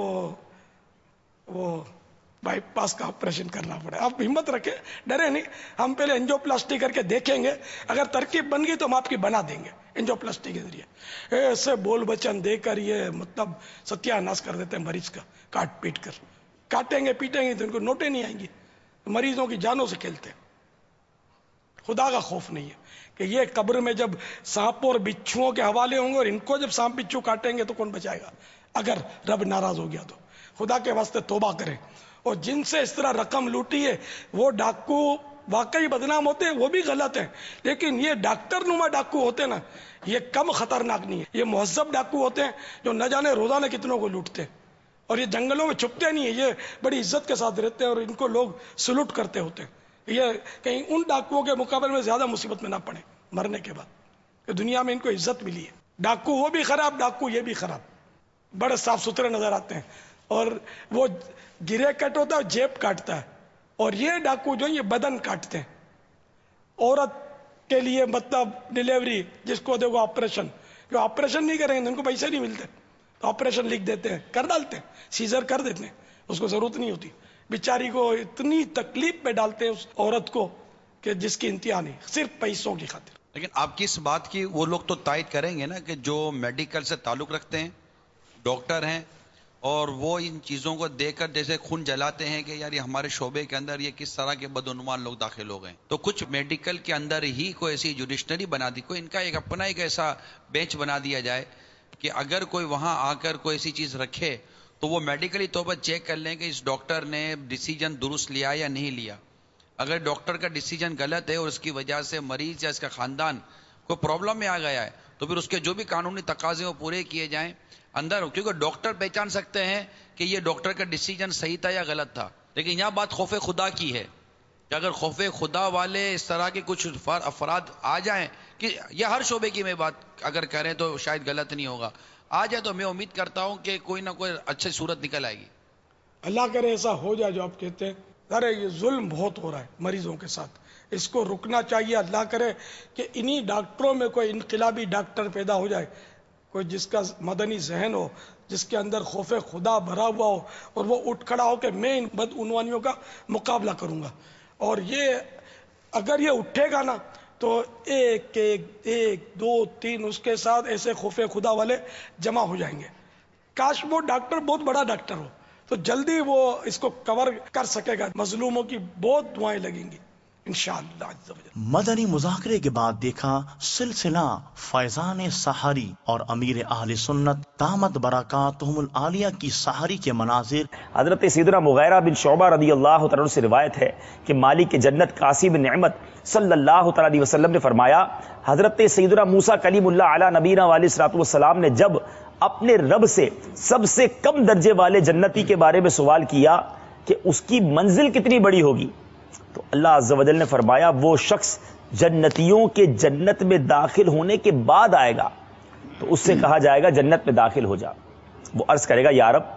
وہ بائی پاس کا آپریشن کرنا پڑے۔ آپ ہمت رکھیں، ڈرے نہیں، ہم پہلے انجو پلاسٹی کر کے دیکھیں گے، اگر ترکیب بن گئی تو ہم آپ کی بنا دیں گے انجو پلاسٹی کے ذریعے۔ ایسے بول بچن دے کر یہ مطلب ستیہ ناش کر دیتے ہیں مریض کا، کاٹ پیٹ کر، کاٹیں گے پیٹیں گے تو ان کو نوٹیں نہیں آئیں گی، مریضوں کی جانوں سے کھیلتے ہیں۔ خدا کا خوف نہیں ہے کہ یہ قبر میں جب سانپوں اور بچھوؤں کے حوالے ہوں گے، اور ان کو جب سانپ بچھو کاٹیں گے تو کون بچائے گا اگر رب ناراض ہو گیا تو؟ خدا کے واسطے توبہ کریں، اور جن سے اس طرح رقم لوٹی ہے وہ ڈاکو واقعی بدنام ہوتے ہیں وہ بھی غلط ہیں، لیکن یہ ڈاکٹر نما ڈاکو ہوتے ہیں نا، یہ کم خطرناک نہیں ہے۔ یہ مہذب ڈاکو ہوتے ہیں جو نہ جانے روزانہ کتنوں کو لوٹتے ہیں، اور یہ جنگلوں میں چھپتے نہیں ہیں، یہ بڑی عزت کے ساتھ رہتے ہیں اور ان کو لوگ سلوٹ کرتے ہوتے ہیں۔ یہ کہیں ان ڈاکوؤں کے مقابلے میں زیادہ مصیبت میں نہ پڑے مرنے کے بعد، کہ دنیا میں ان کو عزت ملی ہے۔ ڈاکو وہ بھی خراب، ڈاکو یہ بھی خراب، بڑے صاف ستھرے نظر آتے ہیں، اور وہ گرے کٹ ہوتا ہے اور جیب کاٹتا ہے، اور یہ ڈاکو جو یہ بدن کاٹتے ہیں۔ عورت کے لیے مطلب ڈیلیوری، جس کو دیکھو آپریشن، جو آپریشن نہیں کریں گے ان کو پیسے نہیں ملتے، تو آپریشن لکھ دیتے ہیں، کر ڈالتے ہیں، سیزر کر دیتے ہیں، اس کو ضرورت نہیں ہوتی، بیچاری کو اتنی تکلیف میں ڈالتے ہیں اس عورت کو کہ جس کی انتہا نہیں، صرف پیسوں کی خاطر۔ لیکن آپ کی اس بات کی وہ لوگ تو تائید کریں گے نا کہ جو میڈیکل سے تعلق رکھتے ہیں، ڈاکٹر ہیں، اور وہ ان چیزوں کو دیکھ کر جیسے خون جلاتے ہیں کہ یار یہ ہمارے شعبے کے اندر یہ کس طرح کے بدعنوان لوگ داخل ہو گئے، تو کچھ میڈیکل کے اندر ہی کوئی ایسی جوڈیشنری بنا دی، کوئی ان کا ایک اپنا ایک ایسا بینچ بنا دیا جائے کہ اگر کوئی وہاں آ کر کوئی ایسی چیز رکھے تو وہ میڈیکلی طور پر چیک کر لیں کہ اس ڈاکٹر نے ڈیسیجن درست لیا یا نہیں لیا۔ اگر ڈاکٹر کا ڈیسیجن غلط ہے اور اس کی وجہ سے مریض یا اس کا خاندان کوئی پرابلم میں آ گیا ہے تو پھر اس کے جو بھی قانونی تقاضے وہ پورے کیے جائیں اندر، کیونکہ ڈاکٹر پہچان سکتے ہیں کہ یہ ڈاکٹر کا ڈیسیجن صحیح تھا یا غلط تھا۔ لیکن یہاں بات خوف خدا کی ہے کہ اگر خوف خدا والے اس طرح کے کچھ افراد آ جائیں، کہ یہ ہر شعبے کی میں بات اگر کریں تو شاید غلط نہیں ہوگا، آ جائے تو میں امید کرتا ہوں کہ کوئی نہ کوئی اچھی صورت نکل آئے گی۔ اللہ کرے ایسا ہو جائے جو آپ کہتے ہیں۔ ارے یہ ظلم بہت ہو رہا ہے مریضوں کے ساتھ، اس کو رکنا چاہیے۔ اللہ کرے کہ انہی ڈاکٹروں میں کوئی انقلابی ڈاکٹر پیدا ہو جائے، کوئی جس کا مدنی ذہن ہو، جس کے اندر خوف خدا بھرا ہوا ہو، اور وہ اٹھ کھڑا ہو کہ میں ان بدعنوانیوں کا مقابلہ کروں گا۔ اور یہ اگر یہ اٹھے گا نا تو ایک دو تین اس کے ساتھ ایسے خوف خدا والے جمع ہو جائیں گے۔ کاش وہ ڈاکٹر بہت بڑا ڈاکٹر ہو تو جلدی وہ اس کو کور کر سکے گا، مظلوموں کی بہت دعائیں لگیں گی انشاءاللہ عز و جل۔ مدنی مذاکرے کے بعد دیکھا سلسلہ فیضان سحری اور امیر اہل سنت دامت برکاتہم العالیہ کی سحری کے مناظر۔ حضرت سیدنا مغیرہ بن شعبہ رضی اللہ تعالیٰ عنہ سے روایت ہے کہ مالک جنت قاسم بن نعمت صلی اللہ تعالیٰ علیہ وسلم نے فرمایا، حضرت سیدنا موسیٰ کلیم اللہ علی نبینا علیہ الصلوۃ والسلام نے جب اپنے رب سے سب سے کم درجے والے جنتی کے بارے میں سوال کیا کہ اس کی منزل کتنی بڑی ہوگی، تو اللہ عز و جل نے فرمایا وہ شخص جنتیوں کے جنت میں داخل ہونے کے بعد آئے گا، تو اس سے کہا جائے گا جنت میں داخل ہو جا۔ وہ عرض کرے گا یا رب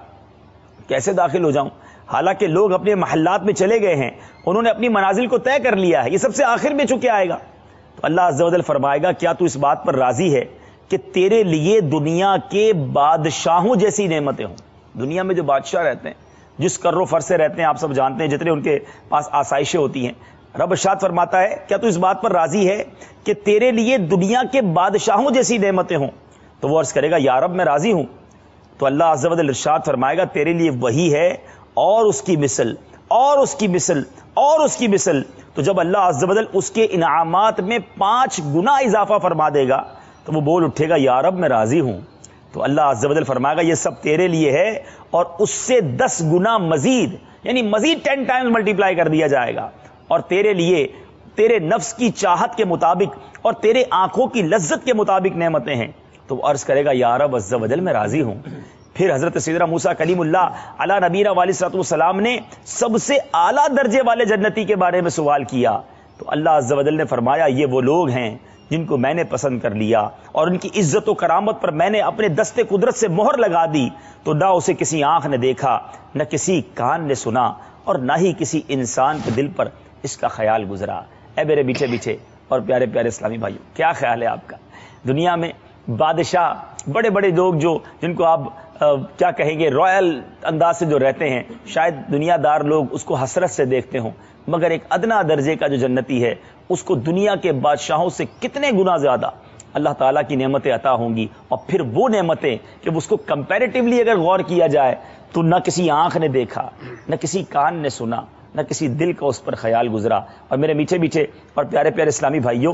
کیسے داخل ہو جاؤں، حالانکہ لوگ اپنے محلات میں چلے گئے ہیں، انہوں نے اپنی منازل کو طے کر لیا ہے، یہ سب سے آخر میں چکے آئے گا۔ تو اللہ عز و جل فرمائے گا کیا تو اس بات پر راضی ہے کہ تیرے لیے دنیا کے بادشاہوں جیسی نعمتیں ہوں۔ دنیا میں جو بادشاہ رہتے ہیں، جس کر و فر سے رہتے ہیں، آپ سب جانتے ہیں جتنے ان کے پاس آسائشیں ہوتی ہیں، رب ارشاد فرماتا ہے کیا تو اس بات پر راضی ہے کہ تیرے لیے دنیا کے بادشاہوں جیسی نعمتیں ہوں، تو وہ عرض کرے گا یا رب میں راضی ہوں۔ تو اللہ عز و جل ارشاد فرمائے گا تیرے لیے وہی ہے اور اس کی مثل اور اس کی مثل اور اس کی مثل۔ تو جب اللہ عز و جل اس کے انعامات میں 5 گنا اضافہ فرما دے گا تو وہ بول اٹھے گا یا رب میں راضی ہوں۔ تو اللہ عز و جل فرمائے گا یہ سب تیرے لیے ہے اور اس سے 10 گنا مزید، یعنی مزید 10 ٹائمز ملٹیپلائی کر دیا جائے گا، اور تیرے لیے تیرے نفس کی چاہت کے مطابق اور تیرے آنکھوں کی لذت کے مطابق نعمتیں ہیں۔ تو وہ عرض کرے گا یا رب عز و جل میں راضی ہوں۔ پھر حضرت سیدنا موسیٰ کلیم اللہ علی نبینا علیہ الصلوۃ والسلام نے سب سے اعلیٰ درجے والے جنتی کے بارے میں سوال کیا، تو اللہ عز و جل نے فرمایا یہ وہ لوگ ہیں جن کو میں نے پسند کر لیا اور ان کی عزت و کرامت پر میں نے اپنے دست قدرت سے مہر لگا دی، تو نہ اسے کسی آنکھ نے دیکھا، نہ کسی کان نے سنا، اور نہ ہی کسی انسان کے دل پر اس کا خیال گزرا۔ اے میرے میٹھے میٹھے اور پیارے پیارے اسلامی بھائیوں، کیا خیال ہے آپ کا؟ دنیا میں بادشاہ، بڑے بڑے لوگ جن کو آپ کیا کہیں گے رائل انداز سے جو رہتے ہیں، شاید دنیا دار لوگ اس کو حسرت سے دیکھتے ہوں، مگر ایک ادنا درجے کا جو جنتی ہے اس کو دنیا کے بادشاہوں سے کتنے گنا زیادہ اللہ تعالیٰ کی نعمتیں عطا ہوں گی، اور پھر وہ نعمتیں کہ اس کو کمپیریٹیولی اگر غور کیا جائے تو نہ کسی آنکھ نے دیکھا، نہ کسی کان نے سنا، نہ کسی دل کا اس پر خیال گزرا۔ اور میرے میٹھے میٹھے اور پیارے پیارے اسلامی بھائیوں،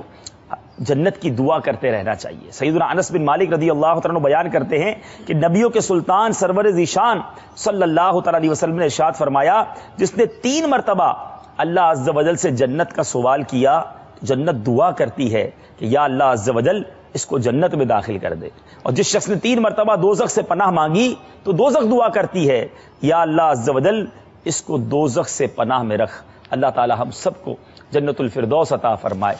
جنت کی دعا کرتے رہنا چاہیے۔ سیدنا انس بن مالک رضی اللہ تعالیٰ عنہ بیان کرتے ہیں کہ نبیوں کے سلطان سرور ذیشان صلی اللہ تعالیٰ علیہ وسلم نے ارشاد فرمایا جس نے 3 مرتبہ اللہ عز و جل سے جنت کا سوال کیا تو جنت دعا کرتی ہے کہ یا اللہ عز و جل اس کو جنت میں داخل کر دے. اور جس شخص نے 3 مرتبہ دوزخ سے پناہ مانگی تو دوزخ دعا کرتی ہے یا اللہ عز و جل اس کو دوزخ سے پناہ میں رکھ. اللہ تعالی ہم سب کو جنت الفردوس عطا فرمائے,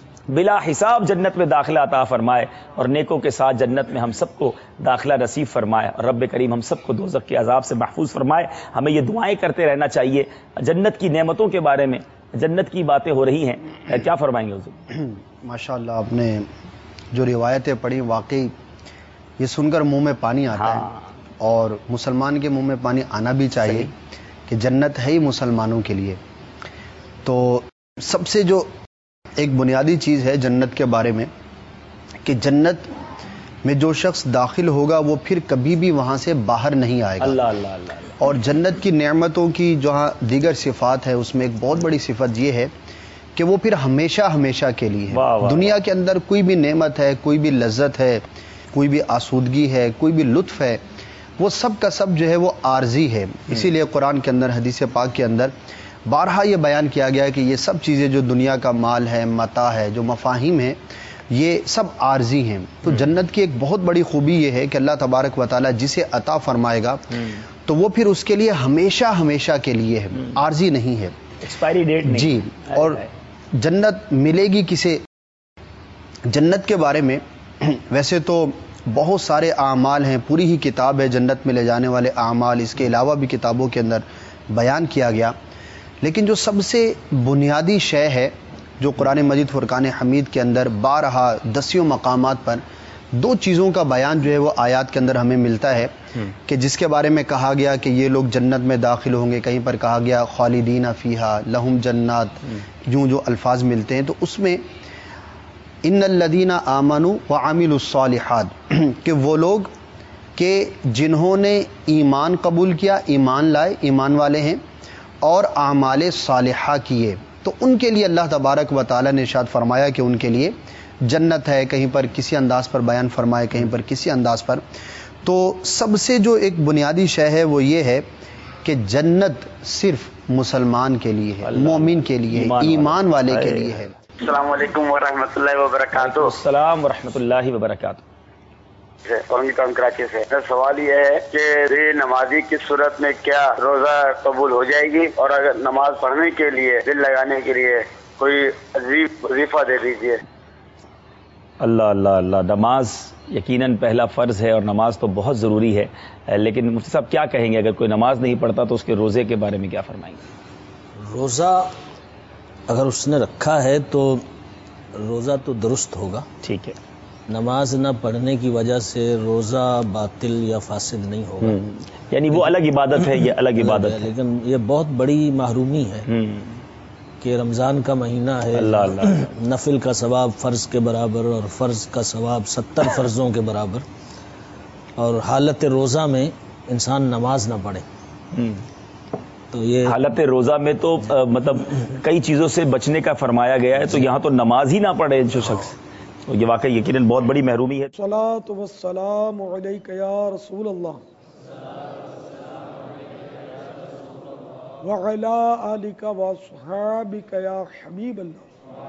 بلا حساب جنت میں داخلہ عطا فرمائے, اور نیکوں کے ساتھ جنت میں ہم سب کو داخلہ نصیب فرمائے, اور رب کریم ہم سب کو دوزخ کے عذاب سے محفوظ فرمائے. ہمیں یہ دعائیں کرتے رہنا چاہیے. جنت کی نعمتوں کے بارے میں, جنت کی باتیں ہو رہی ہیں, کیا فرمائیں گے حضور؟ ماشاءاللہ آپ نے جو روایتیں پڑھی واقعی یہ سن کر منہ میں پانی آتا ہے, اور مسلمان کے منہ میں پانی آنا بھی چاہیے کہ جنت ہے ہی مسلمانوں کے لیے. تو سب سے جو ایک بنیادی چیز ہے جنت کے بارے میں کہ جنت میں جو شخص داخل ہوگا وہ پھر کبھی بھی وہاں سے باہر نہیں آئے گا. اللہ اللہ اللہ. اور جنت کی نعمتوں کی جہاں دیگر صفات ہے اس میں ایک بہت بڑی صفت یہ ہے کہ وہ پھر ہمیشہ ہمیشہ کے لیے ہے. دنیا کے اندر کوئی بھی نعمت ہے, کوئی بھی لذت ہے, کوئی بھی آسودگی ہے, کوئی بھی لطف ہے, وہ سب کا سب جو ہے وہ عارضی ہے. اسی لیے قرآن کے اندر, حدیث پاک کے اندر بارہا یہ بیان کیا گیا ہے کہ یہ سب چیزیں جو دنیا کا مال ہے, متاع ہے, جو مفاہیم ہیں, یہ سب عارضی ہیں. تو جنت کی ایک بہت بڑی خوبی یہ ہے کہ اللہ تبارک و تعالی جسے عطا فرمائے گا تو وہ پھر اس کے لیے ہمیشہ ہمیشہ کے لیے ہے, عارضی نہیں ہے, ایکسپائری ڈیٹ نہیں. جی. اور جنت ملے گی کسے؟ جنت کے بارے میں ویسے تو بہت سارے اعمال ہیں, پوری ہی کتاب ہے جنت میں لے جانے والے اعمال, اس کے علاوہ بھی کتابوں کے اندر بیان کیا گیا. لیکن جو سب سے بنیادی شے ہے جو قرآن مجید فرقان حمید کے اندر بارہا 10 مقامات پر 2 چیزوں کا بیان جو ہے وہ آیات کے اندر ہمیں ملتا ہے کہ جس کے بارے میں کہا گیا کہ یہ لوگ جنت میں داخل ہوں گے, کہیں پر کہا گیا خالدین فیہا لہم جنات, یوں جو الفاظ ملتے ہیں. تو اس میں ان الذین آمنوا وعملوا الصالحات کہ وہ لوگ کہ جنہوں نے ایمان قبول کیا, ایمان لائے, ایمان والے ہیں, اور اعمال صالحہ کیے, تو ان کے لیے اللہ تبارک و تعالی نے ارشاد فرمایا کہ ان کے لیے جنت ہے. کہیں پر کسی انداز پر بیان فرمائے, کہیں پر کسی انداز پر. تو سب سے جو ایک بنیادی شے ہے وہ یہ ہے کہ جنت صرف مسلمان کے لیے ہے, مومن کے لیے ہے, ایمان والے کے لیے ہے. السلام علیکم ورحمۃ اللہ وبرکاتہ. السلام ورحمۃ اللہ وبرکاتہ. کراچی سے. سوال یہ ہے کہ نمازی کی صورت میں کیا روزہ قبول ہو جائے گی, اور اگر نماز پڑھنے کے لیے دل لگانے کے لیے کوئی وظیفہ دے دیجیے. اللہ اللہ اللہ. نماز یقیناً پہلا فرض ہے اور نماز تو بہت ضروری ہے, لیکن مفتی صاحب کیا کہیں گے اگر کوئی نماز نہیں پڑھتا تو اس کے روزے کے بارے میں کیا فرمائیں گے؟ روزہ اگر اس نے رکھا ہے تو روزہ تو درست ہوگا, ٹھیک ہے. نماز نہ پڑھنے کی وجہ سے روزہ باطل یا فاسد نہیں ہوگا, یعنی وہ الگ عبادت ہے, یہ الگ عبادت ہے. لیکن یہ بہت بڑی محرومی ہے کہ رمضان کا مہینہ ہے, اللہ اللہ, نفل کا ثواب فرض کے برابر اور فرض کا ثواب 70 فرضوں کے برابر, اور حالت روزہ میں انسان نماز نہ پڑھے. تو یہ حالت روزہ میں تو مطلب کئی چیزوں سے بچنے کا فرمایا گیا ہے, تو یہاں تو نماز ہی نہ پڑھے جو شخص, تو یہ واقعی یقیناً بہت بڑی محرومی ہے. الصلاۃ والسلام علیک یا رسول اللہ وعلی آلک واصحابک یا حبیب اللہ.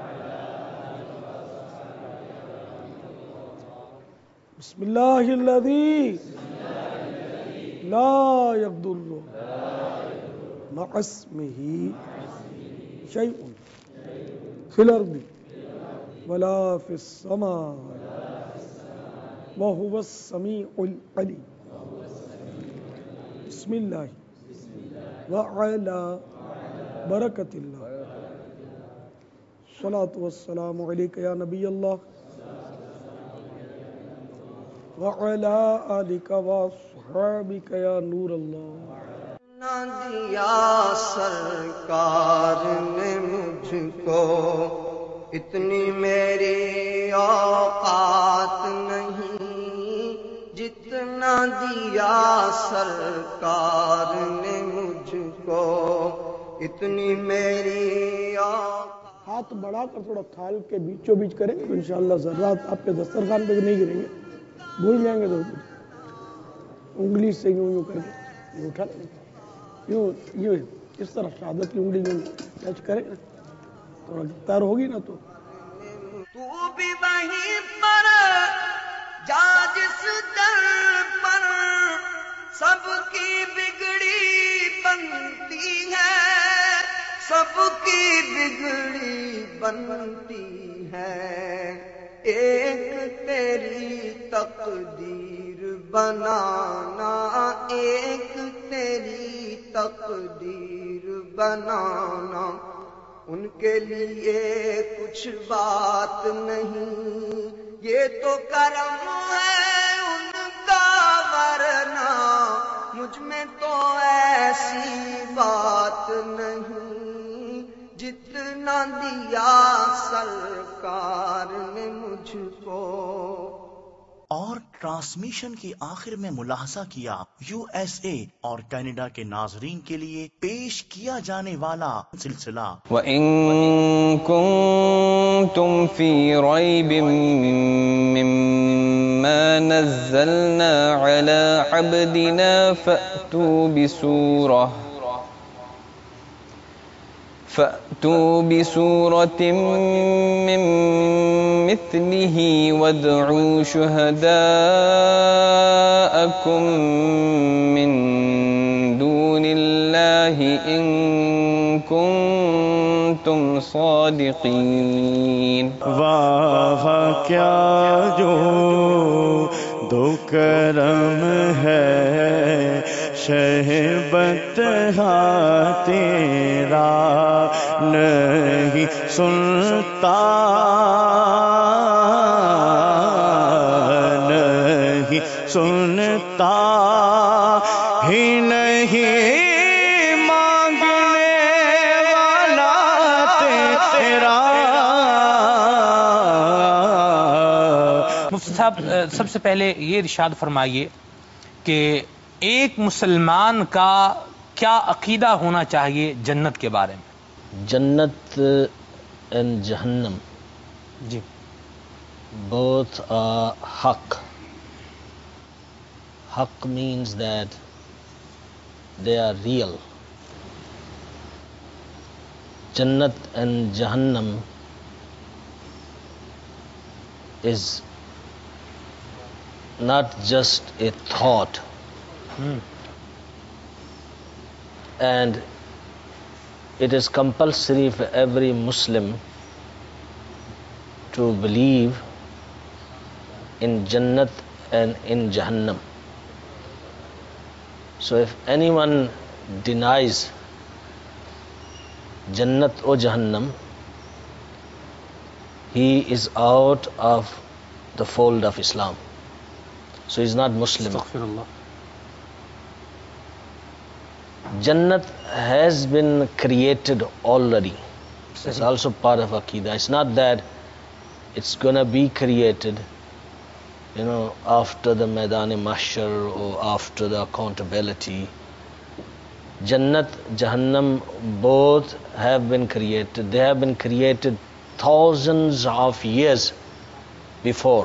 بسم اللہ الذی لا یضر مع اسمہ شیء فی الارض ولا فی السماء وهو السمیع العلیم. بسم اللہ وعلی برکت اللہ. الصلاۃ والسلام علیک یا نبی اللہ وعلی آلک واصحابک یا نور اللہ. نہ دیا سرکار نے مجھ کو اتنی میری اوقات نہیں, جتنا دیا سرکار نے مجھ کو اتنی میری اوقات. ہاتھ بڑھا کر تھوڑا تھال کے بیچوں بیچ کریں تو انشاءاللہ ذرات آپ کے دسترخوان پہ نہیں گریں گے, بھول جائیں گے تو انگلی سے یوں یوں کر کے اٹھا لیں, یوں اس طرف شہادت کی انگلی یوں जज करेगा, थोड़ा गिरफ्तार होगी ना तो तू भी वहीं पर जा जिस दर पर सबकी बिगड़ी बनती है, सबकी बिगड़ी बनती है। एक तेरी तकदीर बनाना, एक तेरी तकदीर बनाना, उनके लिए कुछ बात नहीं, ये तो करम है उनका, वरना मुझ में तो ऐसी बात नहीं, जितना दिया सरकार ने मुझको। और ट्रांसमिशन की आखिर में मुलाहजा किया यूएसए और कनाडा के नाजरीन के लिए पेश किया जाने वाला सिलसिला वइन कुंतुम फी रैबिम मिम्मा नज़्ज़लना अला अब्दिना فأتوا بسورة من مثله وادعوا شهداءكم من دون الله إن كنتم صادقين واہ کیا جو دو کرم ہے شہبت تیرا نہیں سنتا نہیں سنتا ہی نہیں مانگنے والا تیرا. مفتی صاحب سب سے پہلے یہ ارشاد فرمائیے کہ ایک مسلمان کا کیا عقیدہ ہونا چاہیے جنت کے بارے میں؟ جنت and جہنم جی both are حق. حق means that they are real. Jannat and Jahannam is not just a thought. And it is compulsory for every Muslim to believe in Jannat and in Jahannam. So if anyone denies Jannat or Jahannam, he is out of the fold of Islam. So he is not Muslim. Astaghfirullah. Jannat has been created already. It's also part of Aqidah. It's not that it's gonna be created, after the Maidan Mahshar or after the accountability. Jannat, Jahannam, both have been created. They have been created thousands of years before.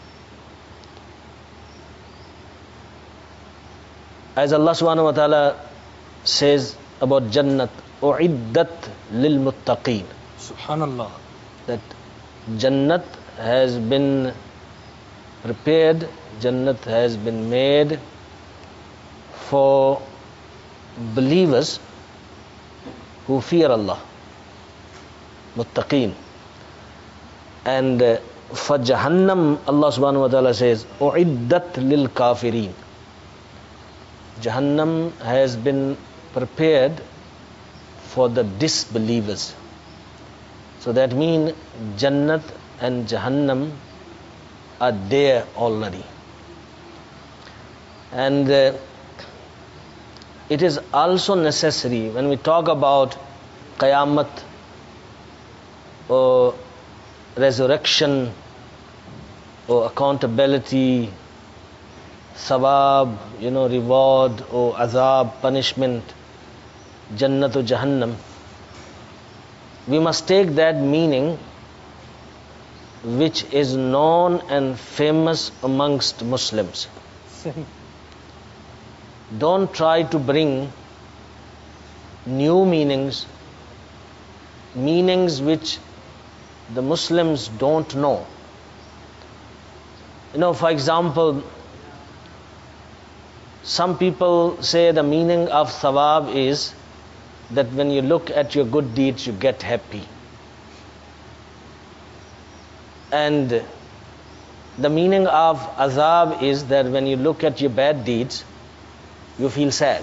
As Allah subhanahu wa ta'ala says about Jannat, u'iddat lil muttaqeen. Subhanallah. That Jannat has been prepared, Jannat has been made for believers who fear Allah, muttaqeen. And for Jahannam, Allah subhanahu wa ta'ala says u'iddat lil kafirin. Jahannam has been prepared for the disbelievers. So that means Jannat and Jahannam are there already. And it is also necessary when we talk about Qayamat or resurrection or accountability, Sawab, reward or azab, punishment, Jannat or Jahannam, we must take that meaning which is known and famous amongst Muslims. Don't try to bring new meanings meanings which the Muslims don't know. For example, some people say the meaning of thawab is that when you look at your good deeds, you get happy. And the meaning of azab is that when you look at your bad deeds, you feel sad.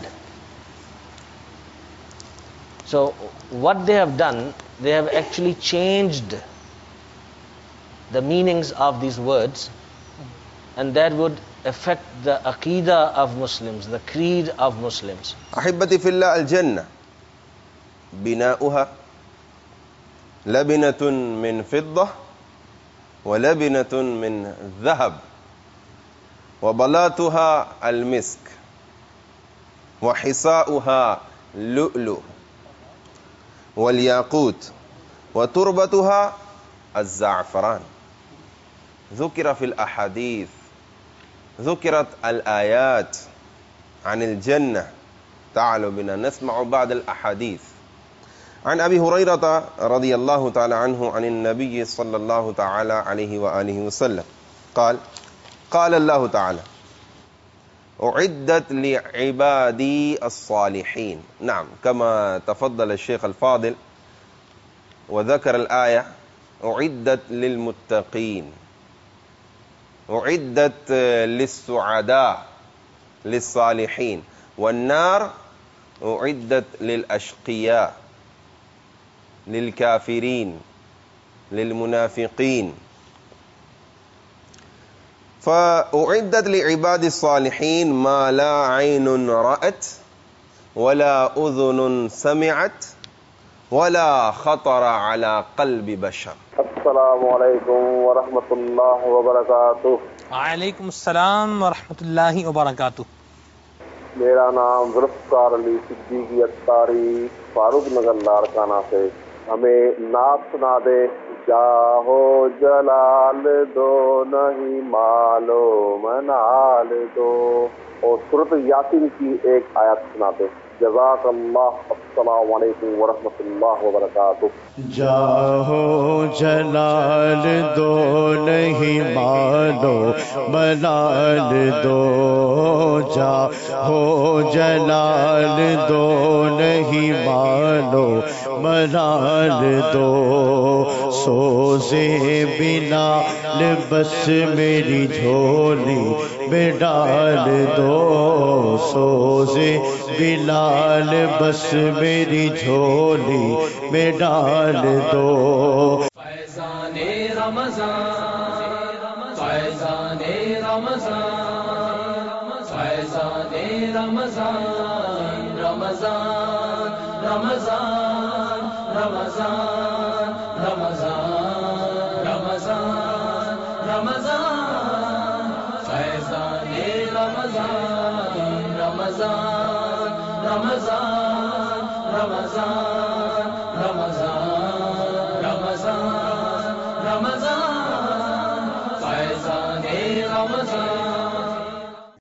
So what they have done, they have actually changed the meanings of these words, and that would affect the aqidah of Muslims, the creed of Muslims. أحبتي في الله الجنة بناؤها لبنة من فضة ولبنة من ذهب وبلاطها المسك وحصاؤها لؤلؤ والياقوت وتربتها الزعفران. ذكر في الأحاديث، ذكرت الآيات عن الجنة. تعالوا بنا نسمع بعض الأحاديث. عن أبي هريرة رضي الله تعالى عنه عن النبي صلى الله تعالى عليه وآله وسلم قال: قال الله تعالى: أعدت لعبادي الصالحين. نعم، كما تفضل الشيخ الفاضل وذكر الآية: أعدت للمتقين، أعدت للسعداء للصالحين، والنار أعدت للأشقياء للكافرين للمنافقين. فأعدت لعباد الصالحين ما لا عين رأت ولا أذن سمعت ولا خطر على قلب بشر. السلام علیکم ورحمۃ اللہ وبرکاتہ. وعلیکم السلام ورحمۃ اللہ وبرکاتہ. میرا نام ذوالفقار علی صدیقی اتاری فاروق نگر لاڑکانہ سے. ہمیں نعت سنا دے. جاہو جلال دو نہیں مالو منال دو، اور سورۃ یاسین کی ایک آیت سنا دے. جزاک اللہ. السلام علیکم ورحمۃ اللہ وبرکاتہ. جاہو جلال دو نہیں مالو منال دو، جاہو جلال دو نہیں مالو منال دو، سوزے بنا بس میری جھولی میں ڈال دو، سوزے بلال بس میری جھولی میں ڈال دو. فیضان رمضان، فیضان رمضان، فیضان رمضان، رمضان رمضان رمضان رمضان رمضان رمضان، فیضان رمضان، رمضان رمضان رمضان